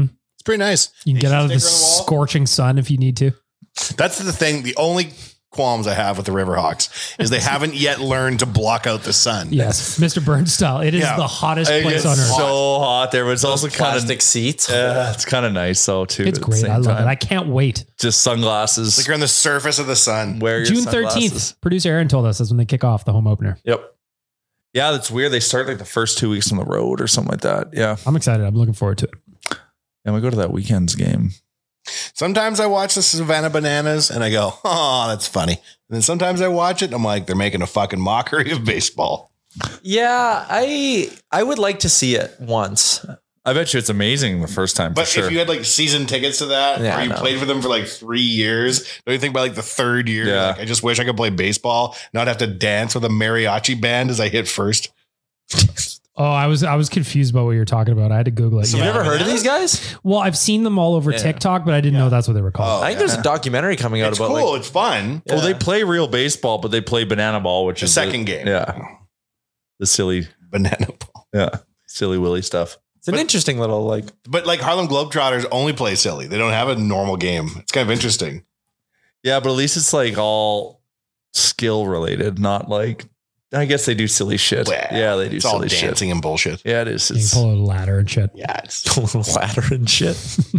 It's pretty nice. You can get out of the Sticker on the wall. scorching sun if you need to. That's the thing. The only qualms I have with the Riverhawks is they haven't yet learned to block out the sun. Yes, Mr. Burns style. It is the hottest place on earth. It's so hot there, but it's also kind Plastic of seats. it's kind of nice though too. It's at the great. same I love time. it. I can't wait. Just sunglasses. Like you're on the surface of the sun. Wear your June sunglasses. 13th. Producer Aaron told us that's when they kick off the home opener. Yep. Yeah, that's weird. They start like the first 2 weeks on the road or something like that. Yeah. I'm excited. I'm looking forward to it. And we go to that weekend's game. Sometimes I watch the Savannah Bananas and I go, oh, that's funny. And then sometimes I watch it and I'm like, they're making a fucking mockery of baseball. Yeah, I would like to see it once. I bet you it's amazing the first time. But for sure. if you had like season tickets to that, Yeah, or I you know. played for them for like 3 years, don't you think by like the third year, you're Yeah. like, I just wish I could play baseball, not have to dance with a mariachi band as I hit first. Oh, I was confused about what you're talking about. I had to Google it. You've Yeah. never heard of these guys? Well, I've seen them all over Yeah. TikTok, but I didn't know that's what they were called. I think there's a documentary coming out It's about cool. like It's fun. Well, they play real baseball, but they play banana ball, which The is second game. Yeah. The silly, Banana ball. silly Willy stuff. it's an interesting little like But like Harlem Globetrotters only play silly. They don't have a normal game. It's kind of interesting. Yeah, but at least it's like all skill related, not like, I guess they do silly shit. Well, Yeah, they do It's all silly shit. dancing and bullshit. Yeah, it is. You can It's, pull out a ladder and shit. Yeah. It's, a little ladder and shit.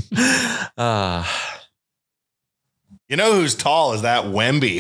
you know who's tall is that Wemby.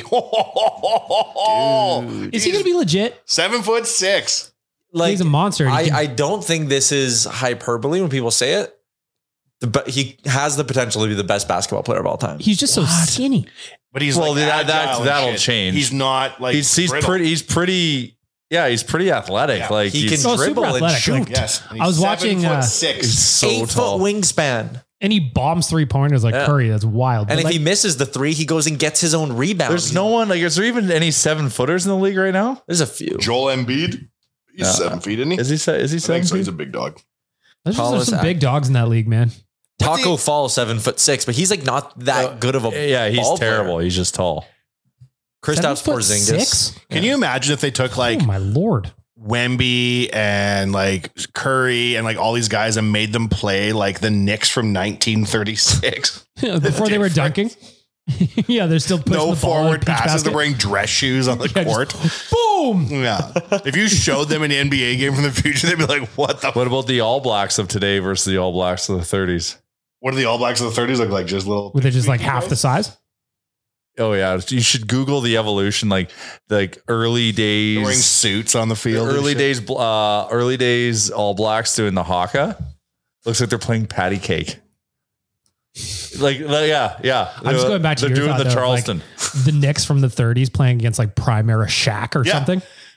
Is he going to be legit? 7'6". Like He's a monster. He can- I don't think this is hyperbole when people say it. But he has the potential to be the best basketball player of all time. he's just so skinny. But he's Well, like agile and that'll shit. change. He's not like he's brittle. pretty, he's pretty athletic. Yeah. Like He he's can Oh, super dribble and athletic. shoot. Like, Yes. And I was he's watching, 7'6". he's so 8 tall. foot wingspan. And he bombs 3-pointers like Yeah. Curry. That's wild. And But if like, he misses the three, he goes and gets his own rebound. There's no one like, is there even any 7-footers in the league right now? There's a few. Joel Embiid. He's 7 feet, isn't he? Is he? Is he I think 7 so. He's feet? a big dog. there's tallest some act- big dogs in that league, man. Taco Fall 7'6", but he's like not that good of a Yeah, he's ball player. terrible. He's just tall. Kristaps 7'6"? Porzingis. Can you imagine if they took like Oh my lord. Wemby and like Curry and like all these guys and made them play like the Knicks from 1936? Before they were dunking. Yeah, they're still pushing No the ball forward in peach passes. basket. They're wearing dress shoes on the Yeah, court. just boom. Yeah. If you showed them an NBA game from the future, they'd be like, what the What about the All Blacks of today versus the All Blacks of the 30s? What do the All Blacks of the 30s look like? Just little. Were they just like half the size? Oh yeah, you should Google the evolution, like early days, They're wearing suits on the field. and early shit. early days All Blacks doing the haka. Looks like they're playing patty cake. Yeah. I'm just going back to they're your doing thought, the though, Charleston. The Knicks from the 30s playing against like Primera Shaq or Yeah. something.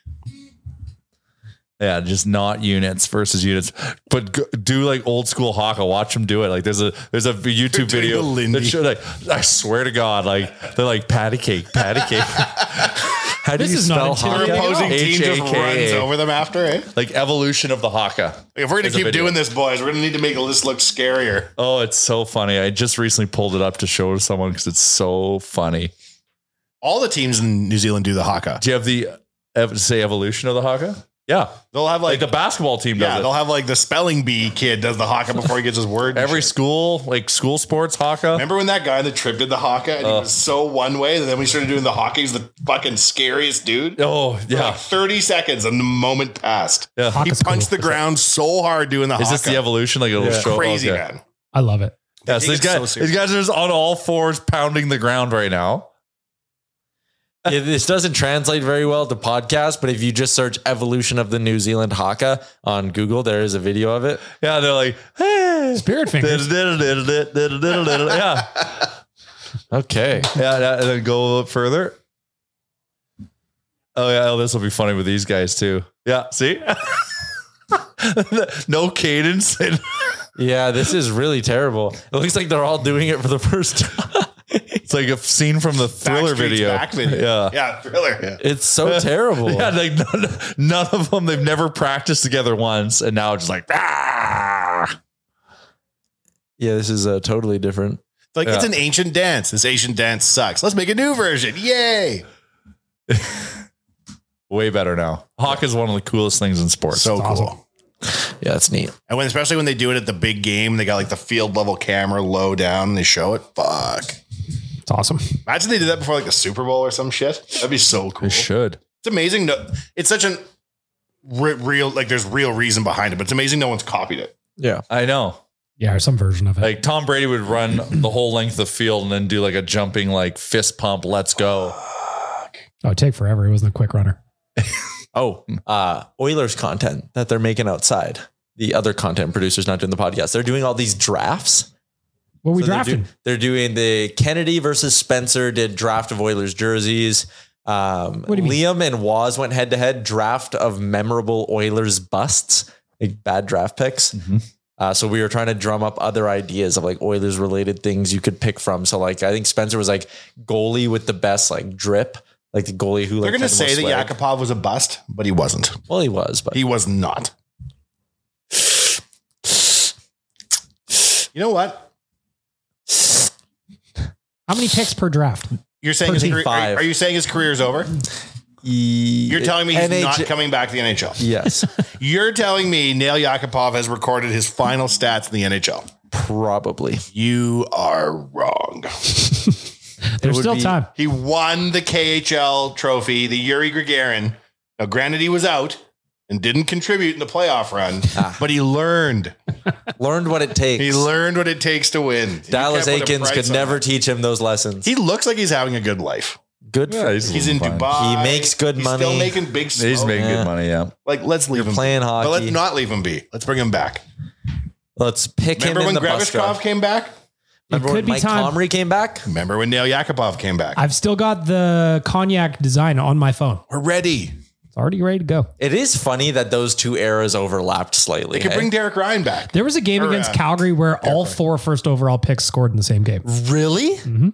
Yeah, just not units versus units, but do like old school haka. Watch them do it. Like there's a YouTube doing video the Lindy. that show, like, I swear to God, like they're like patty cake. How do This you is not spell intimidating. haka? Opposing team just runs H-A-K-A. over them after, eh? Like evolution of the haka. If we're going There's to a keep video. doing this, boys, we're going to need to make this look scarier. Oh, it's so funny. I just recently pulled it up to show to someone because it's so funny. All the teams in New Zealand do the haka. Do you have the say evolution of the haka? Yeah, They'll have like the basketball team does yeah, it. they'll have like the spelling bee kid does the haka before he gets his word. and Every shit. school, like school sports haka. Remember when that guy in the trip did the haka and he was so one way, and then when he started doing the haka, he's the fucking scariest dude. Oh For yeah, like 30 seconds and the moment passed. yeah. He Haka's punched cool. the ground so hard doing the Is haka. this the evolution? Like it'll show Crazy, okay. man. I love it. Yeah, so think it's so these guys are just on all fours pounding the ground right now. Yeah, this doesn't translate very well to podcast, but if you just search evolution of the New Zealand haka on Google, there is a video of it. Yeah, they're like, hey, Spirit fingers. yeah, Okay. yeah, and then go a little further. Oh yeah, this will be funny with these guys too. Yeah, see, no cadence. Yeah, this is really terrible. It looks like they're all doing it for the first time. It's like a scene from the Thriller Backstreet's video. Back video. Yeah. Yeah, Thriller. Yeah. It's so terrible. Yeah, like none of them. They've never practiced together once, and now just like, ah. Yeah, this is totally different. Like, it's Yeah. an ancient dance. This ancient dance sucks. Let's make a new version. Yay. Way better now. Hawk is one of the coolest things in sports. So awesome. cool. Yeah, that's neat. And especially when they do it at the big game, they got like the field level camera low down and they show it. Fuck. It's awesome. Imagine they did that before like the Super Bowl or some shit. That'd be so cool. They should. It's amazing. It's such an real, like there's real reason behind it, but it's amazing no one's copied it. Yeah. I know. Yeah, or some version of it. Like Tom Brady would run the whole length of the field and then do like a jumping, like fist pump. Let's go. Oh, it'd take forever. He wasn't a quick runner. Oilers content that they're making outside. The other content producers not doing the podcast. They're doing all these drafts. What we drafting? They're doing the Kennedy versus Spencer did draft of Oilers jerseys. Liam and Waz went head to head draft of memorable Oilers busts, like bad draft picks. Mm-hmm. So we were trying to drum up other ideas of like Oilers related things you could pick from. So like, I think Spencer was like goalie with the best like drip, like the goalie who like, they're going to say that swag. Yakupov was a bust, but he wasn't. Well, he was, but he was not. You know what? How many picks per draft? You're saying his career, are you saying his career is over? You're telling me he's not coming back to the NHL? Yes. You're telling me Nail Yakupov has recorded his final stats in the NHL? Probably. You are wrong. There's still time. He won the KHL trophy, the Yuri Gagarin. Now, granted, he was out and didn't contribute in the playoff run, but he learned. Learned what it takes. He learned what it takes to win. Dallas Aikens could never teach him those lessons. He looks like he's having a good life. Good for he's in Dubai. He makes good money. He's still making big smoke. He's making good money, yeah. Like, let's leave him playing hockey. But let's not leave him be. Let's bring him back. Let's pick him in the bus Remember when drive. Grebishkov came back? Remember when Mike Comrie came back? Remember when Nail Yakupov came back? I've still got the cognac design on my phone. We're ready. It's already ready to go. It is funny that those two eras overlapped slightly. They could bring Derek Ryan back. There was a game against Calgary where all 4 first overall picks scored in the same game. Really? Mm-hmm.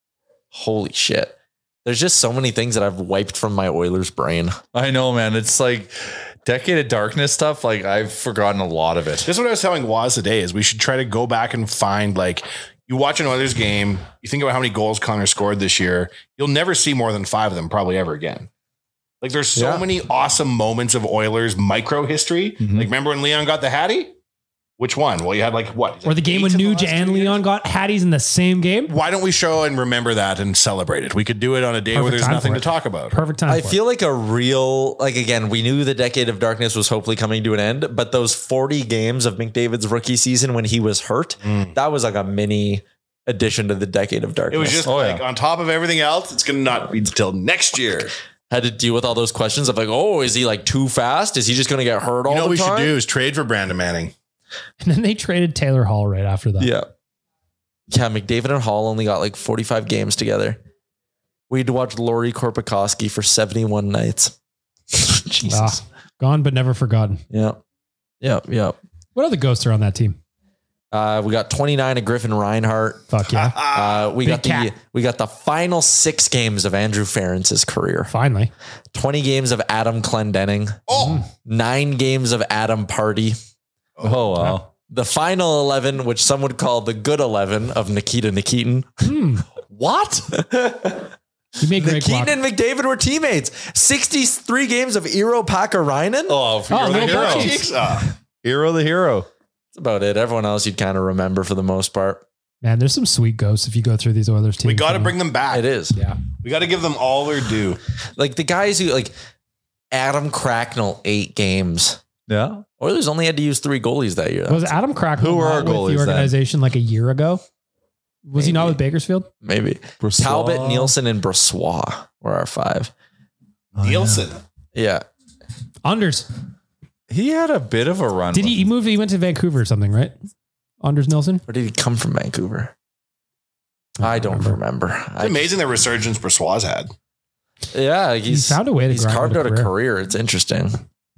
Holy shit. There's just so many things that I've wiped from my Oilers brain. I know, man. It's like Decade of Darkness stuff. Like I've forgotten a lot of it. This is what I was telling Waz today is we should try to go back and find like you watch an Oilers game. You think about how many goals Connor scored this year. You'll never see more than 5 of them probably ever again. Like there's so many awesome moments of Oilers micro history. Mm-hmm. Like remember when Leon got the Hattie? Which one? Well, you had like what? Or the game when Nuge and Leon got Hatties in the same game. Why don't we show and remember that and celebrate it? We could do it on a day where there's nothing to talk about. Perfect time. I feel like a real, like again, we knew the Decade of Darkness was hopefully coming to an end, but those 40 games of McDavid's rookie season when he was hurt, that was like a mini addition to the Decade of Darkness. It was just on top of everything else, it's going to not be until next year. Had to deal with all those questions of like, oh, is he like too fast? Is he just going to get hurt all the time? You know what we should do is trade for Brandon Manning. And then they traded Taylor Hall right after that. Yeah. Yeah, McDavid and Hall only got like 45 games together. We had to watch Lori Korpikoski for 71 nights. Jesus. Gone but never forgotten. Yeah. Yeah. Yeah. What other ghosts are on that team? We got 29 of Griffin Reinhart. Fuck yeah. We got the final 6 games of Andrew Ferentz's career. Finally. 20 games of Adam Clendenning. 9 games of Adam Party. Oh, wow. The final 11, which some would call the good 11 of Nikita Nikitin. What? He made great Nikitin and McDavid were teammates. 63 games of Eero Pakarainen. Hero the hero. That's about it. Everyone else you'd kind of remember for the most part. Man, there's some sweet ghosts if you go through these Oilers teams. We got to bring them back. It is. Yeah. We got to give them all their due. Like the guys who like Adam Cracknell, 8 games. Yeah. Oilers only had to use 3 goalies that year. Was Adam Cracknell Who were our with goalies the organization like a year ago? Was he not with Bakersfield? Maybe. Brossois. Talbot, Nielsen, and Brossois were our 5. Nielsen. Yeah. Anders. He had a bit of a run. Did he move? He went to Vancouver or something, right? Anders Nilsson? Or did he come from Vancouver? I don't remember. It's amazing the resurgence Brossois had. Yeah. He's found a way to He's carved out a career. It's interesting.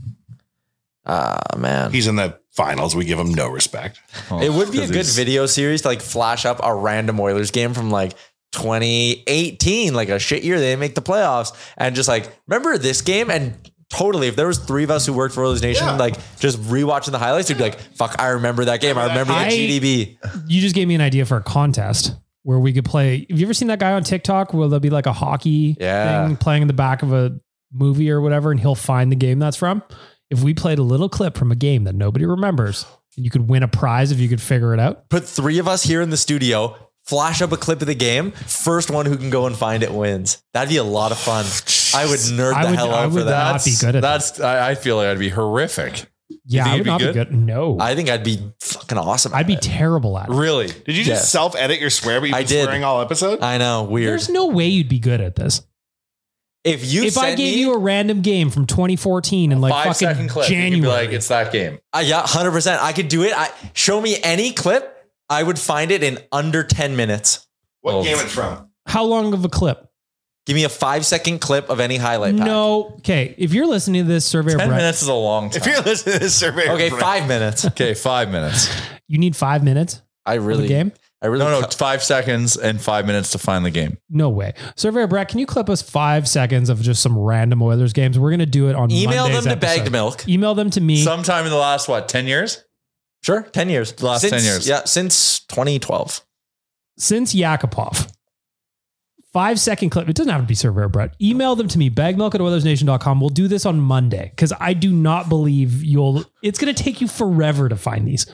Man. He's in the finals. We give him no respect. It would be a good video series to like flash up a random Oilers game from like 2018, like a shit year. They didn't make the playoffs and just like, remember this game? And totally, if there was 3 of us who worked for Oilers Nation, like just rewatching the highlights, we'd be like, fuck, I remember that game. I remember that GDB. You just gave me an idea for a contest where we could play. Have you ever seen that guy on TikTok where there'll be like a hockey thing playing in the back of a movie or whatever, and he'll find the game that's from? if we played a little clip from a game that nobody remembers, you could win a prize if you could figure it out. Put 3 of us here in the studio, flash up a clip of the game. First one who can go and find it wins. That'd be a lot of fun. I would nerd the hell out for that. Not be good at that. I feel like I'd be horrific. Yeah, I would not be good. No. I think I'd be fucking awesome. I'd be terrible at it. Really? Did you just self-edit your swear, but you've been swearing all episode? I know. Weird. There's no way you'd be good at this. If I gave you a random game from 2014 and like 5 second fucking clip, January, you'd be like, it's that game. Yeah, 100%. I could do it. Show me any clip. I would find it in under 10 minutes. What game it's from? How long of a clip? Give me a 5-second clip of any highlight pack. No. Okay. If you're listening to this survey, 10 minutes is a long time. If you're listening to this survey, okay, 5 minutes. Okay, 5 minutes. You need 5 minutes. I really game. No, 5 seconds and 5 minutes to find the game. No way. Surveyor Brett, can you clip us 5 seconds of just some random Oilers games? We're going to do it on Email Monday's them to episode. Bagged Milk. Email them to me. Sometime in the last, 10 years? Sure, 10 years. The last 10 years. Yeah, since 2012. Since Yakupov. 5-second clip. It doesn't have to be Surveyor Brett. Email them to me, bagmilk@oilersnation.com. We'll do this on Monday because I do not believe it's going to take you forever to find these.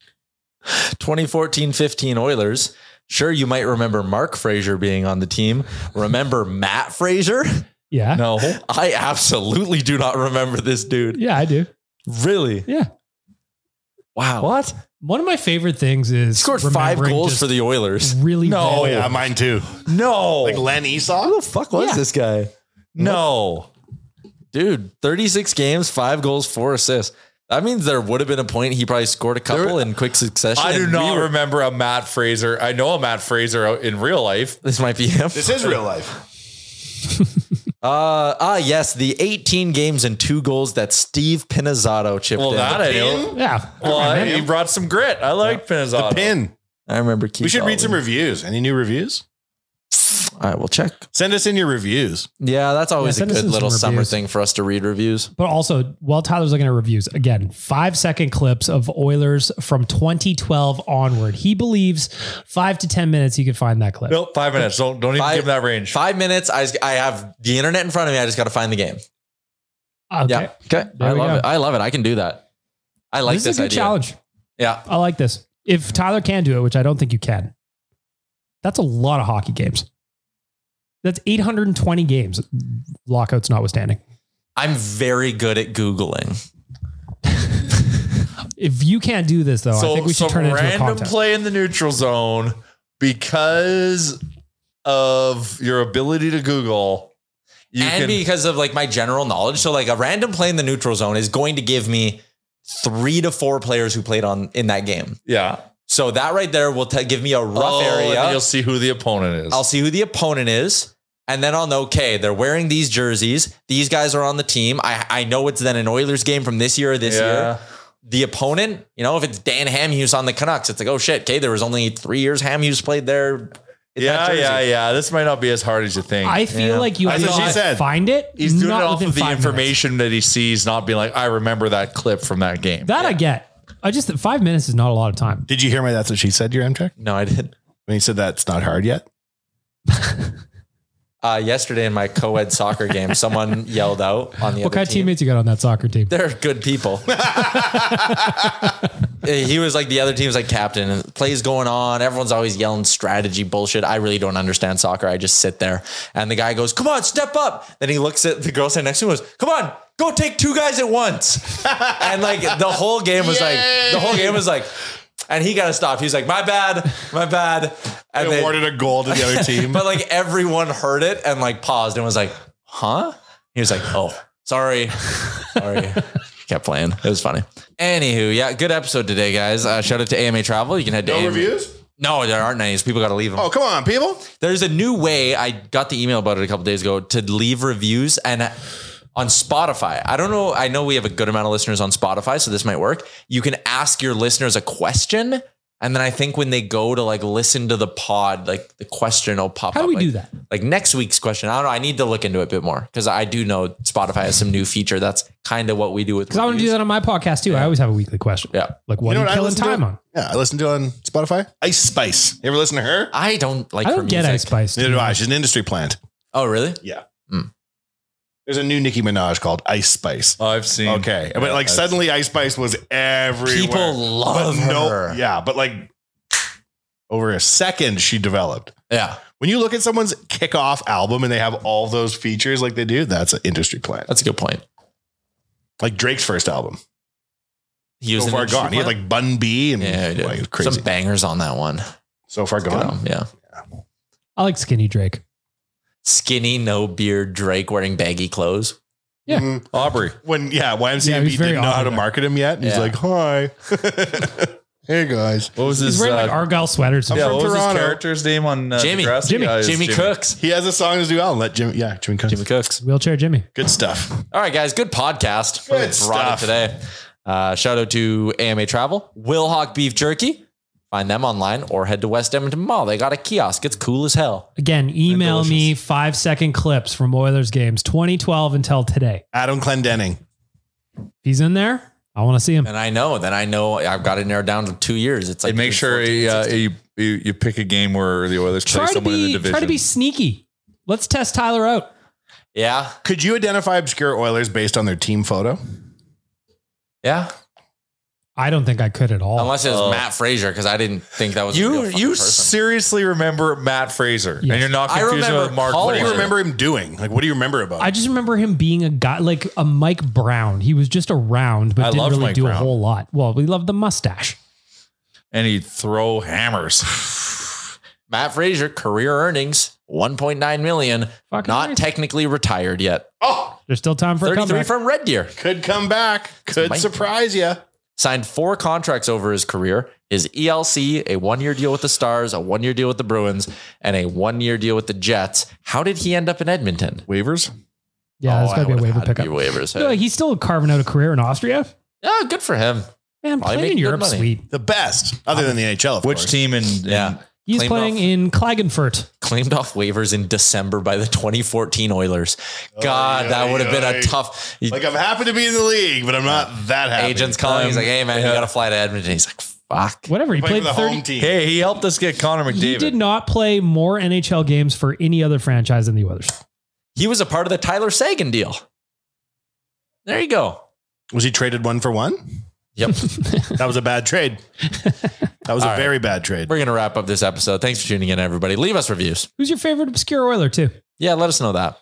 2014-15 Oilers. Sure, you might remember Mark Fraser being on the team. Remember Matt Fraser? Yeah. No. I absolutely do not remember this dude. Yeah, I do. Really? Yeah. Wow. What? One of my favorite things is He scored 5 goals for the Oilers. Really No. bad. Yeah, mine too. No. Like Len Esau? Who the fuck was this guy? No. Dude, 36 games, 5 goals, 4 assists. That means there would have been a point he probably scored a couple in quick succession. I do not remember a Matt Fraser. I know a Matt Fraser out in real life. This might be him. This is real life. Yes, the 18 games and 2 goals that Steve Pinizzato chipped in. That I know. Yeah. Well, he brought some grit. I like Pinizzato. The pin. I remember We should read some reviews. Any new reviews? All right, we'll check. Send us in your reviews. Yeah, that's always a send us good in little some summer reviews. thing for us to read reviews. But also, while Tyler's looking at reviews, again, 5-second clips of Oilers from 2012 onward. He believes 5 to 10 minutes you could find that clip. Nope, 5 minutes. Don't even give him that range. 5 minutes. I have the internet in front of me. I just got to find the game. Okay. Yeah. Okay. There I we love go. it. I love it. I can do that. I like this is a good idea. challenge. Yeah. I like this. If Tyler can do it, which I don't think you can, that's a lot of hockey games. That's 820 games, lockouts notwithstanding. I'm very good at Googling. If you can't do this, though, I think we should turn it into a random contest. play in the neutral zone because of your ability to Google. Because of like my general knowledge. So like a random play in the neutral zone is going to give me 3 to 4 players who played in that game. Yeah. So that right there will give me a rough area. And you'll see who the opponent is. I'll see who the opponent is. And then I'll know, okay, they're wearing these jerseys. These guys are on the team. I know it's then an Oilers game from this year or this year. The opponent, if it's Dan Hamhuis on the Canucks, it's like, oh shit, okay, there was only 3 years Hamhuis played there. Yeah. This might not be as hard as you think. I feel like you That's what she said. find it. He's doing it not off within of the 5 minutes. information that he sees, not being like, I remember that clip from that game. That I get. 5 minutes is not a lot of time. Did you hear my That's What She Said, your M-check? No, I did. When he said that's not hard yet? Yesterday in my co-ed soccer game, someone yelled out on the What other kind of team. teammates you got on that soccer team? They're good people. He was like, the other team's like captain and plays going on. Everyone's always yelling strategy bullshit. I really don't understand soccer. I just sit there and the guy goes, come on, step up. Then he looks at the girl sitting next to him and goes, come on, go take 2 guys at once. And like the whole game was like, and he got to stop. He was like, my bad. And They awarded a goal to the other team. But like everyone heard it and like paused and was like, huh? He was like, oh, sorry. Kept playing. It was funny. Anywho, yeah, good episode today, guys. Shout out to AMA Travel. You can head to AMA. Reviews? No, there aren't any. So people got to leave them. Oh, come on, people. There's a new way. I got the email about it a couple days ago to leave reviews and on Spotify. I don't know. I know we have a good amount of listeners on Spotify, so this might work. You can ask your listeners a question. And then I think when they go to like listen to the pod, like the question will pop up. How do we like, do that? Like next week's question. I don't know. I need to look into it a bit more because I do know Spotify has some new feature. That's kind of what we do with Because I want to do that on my podcast too. Yeah. I always have a weekly question. Yeah. Like what are you killing time on? Yeah, I listen to it on Spotify. Ice Spice. You ever listen to her? I don't like I her don't get music. Ice Spice. Neither do I. She's an industry plant. Oh, really? Yeah. There's a new Nicki Minaj called Ice Spice. Oh, I've seen. Okay. But like suddenly Ice Spice was everywhere. People love her. Yeah. But like over a second she developed. Yeah. When you look at someone's kickoff album and they have all those features like they do, that's an industry plan. That's a good point. Like Drake's first album. He was So Far Gone. He had like Bun B and yeah, he did. like, crazy. Some bangers on that one. So Far Gone. Yeah. I like Skinny Drake. Skinny, no beard Drake wearing baggy clothes. Yeah. Mhm. Aubrey. When YMCA Yeah, he was very didn't know how to Aubrey. market him yet. And he's Yeah. like, hi. Hey guys. What was He's his wearing like Argyle sweaters. yeah, from what was his Toronto. character's name on Jimmy. Degrassi? Jimmy. Yeah, it's Jimmy Cooks. He has a song to do album. Let Jimmy Cooks. Jimmy Cooks. Wheelchair Jimmy. Good stuff. All right, guys. Good podcast. Good Really brought stuff. it today. Shout out to AMA Travel, Wilhauk Beef Jerky. Find them online or head to West Edmonton Mall. They got a kiosk. It's cool as hell. Again, email me 5-second clips from Oilers games 2012 until today. Adam Clendenning. If he's in there, I want to see him. And I know I've got it narrowed down to 2 years. It's like And make sure 14 and 16. you pick a game where the Oilers play someone in the division. Try to be sneaky. Let's test Tyler out. Yeah. Could you identify obscure Oilers based on their team photo? Yeah. I don't think I could at all. Unless it was Matt Frazier, because I didn't think that was a real fucking You person. seriously remember Matt Fraser, Yes. and you're not I confusing remember with Mark. Paul. What do you Fraser. remember him doing? Like, what do you remember about him? I just remember him being a guy like a Mike Brown. He was just around, but I didn't loved really Mike do a Brown. whole lot. Well, we loved the mustache. And he'd throw hammers. Matt Frazier, career earnings, 1.9 million. Fucking Not nice. technically retired yet. Oh, There's still time for a 33 comeback. from Red Deer. could come back. Could Mike. surprise you. Signed 4 contracts over his career. His ELC, a 1-year deal with the Stars, a 1-year deal with the Bruins, and a 1-year deal with the Jets. How did he end up in Edmonton? Waivers? Yeah, that's got to be a waiver pickup. Waivers. I feel like he's still carving out a career in Austria. Yeah, good for him. Man, Probably playing in making good Europe, money. sweet. The best, other than the NHL, of Which course. team in Yeah. He's Claimed playing off. in Klagenfurt. Claimed off waivers in December by the 2014 Oilers. God, that would have been a tough. Like, I'm happy to be in the league, but I'm not that happy. Agent's calling. He's like, hey, man, you got to fly to Edmonton. He's like, fuck. Whatever. He Playing played for the 30. home team. Hey, he helped us get Connor McDavid. He did not play more NHL games for any other franchise than the Oilers. He was a part of the Tyler Sagan deal. There you go. Was he traded 1-for-1? Yep. That was a bad trade. That was a All right. very bad trade. We're going to wrap up this episode. Thanks for tuning in, everybody. Leave us reviews. Who's your favorite obscure Oiler, too? Yeah, let us know that.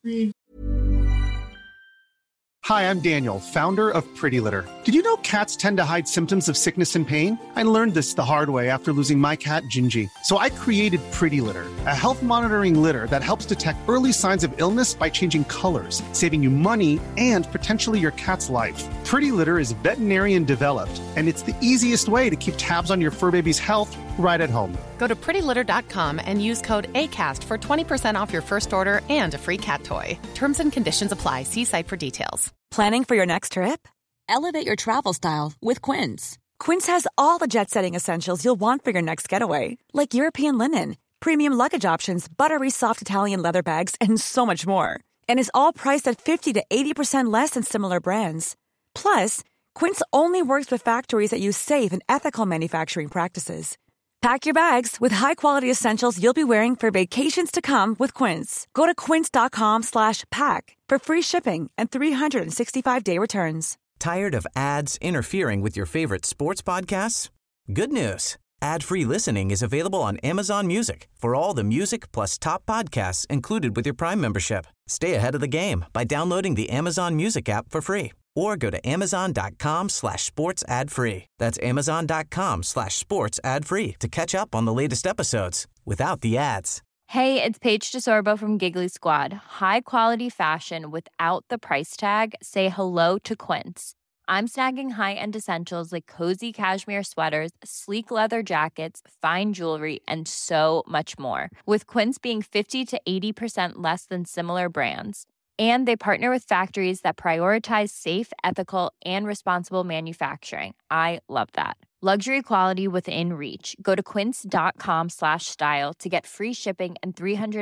Hi, I'm Daniel, founder of Pretty Litter. Did you know cats tend to hide symptoms of sickness and pain? I learned this the hard way after losing my cat, Gingy. So I created Pretty Litter, a health monitoring litter that helps detect early signs of illness by changing colors, saving you money and potentially your cat's life. Pretty Litter is veterinarian developed, and it's the easiest way to keep tabs on your fur baby's health right at home. Go to prettylitter.com and use code ACAST for 20% off your first order and a free cat toy. Terms and conditions apply. See site for details. Planning for your next trip? Elevate your travel style with Quince. Quince has all the jet-setting essentials you'll want for your next getaway, like European linen, premium luggage options, buttery soft Italian leather bags, and so much more. And is all priced at 50 to 80% less than similar brands. Plus, Quince only works with factories that use safe and ethical manufacturing practices. Pack your bags with high-quality essentials you'll be wearing for vacations to come with Quince. Go to quince.com/pack for free shipping and 365-day returns. Tired of ads interfering with your favorite sports podcasts? Good news. Ad-free listening is available on Amazon Music for all the music plus top podcasts included with your Prime membership. Stay ahead of the game by downloading the Amazon Music app for free or go to amazon.com/sports ad free. That's amazon.com/sports ad free to catch up on the latest episodes without the ads. Hey, it's Paige DeSorbo from Giggly Squad. High quality fashion without the price tag. Say hello to Quince. I'm snagging high-end essentials like cozy cashmere sweaters, sleek leather jackets, fine jewelry, and so much more. With Quince being 50 to 80% less than similar brands. And they partner with factories that prioritize safe, ethical, and responsible manufacturing. I love that. Luxury quality within reach. Go to quince.com/style to get free shipping and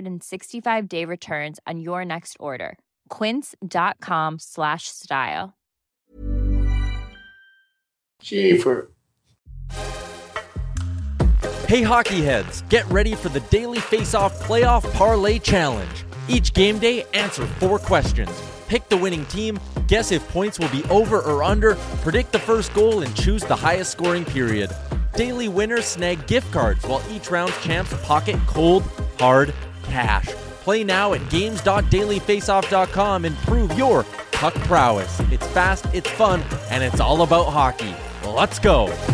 365-day returns on your next order. Quince.com/style. Hey hockey heads, get ready for the Daily Face-Off Playoff Parlay Challenge. Each game day, answer 4 questions. Pick the winning team, guess if points will be over or under, predict the first goal, and choose the highest scoring period. Daily winners snag gift cards, while each round's champs pocket cold, hard cash. Play now at games.dailyfaceoff.com and prove your puck prowess. It's fast, it's fun, and it's all about hockey. Let's go.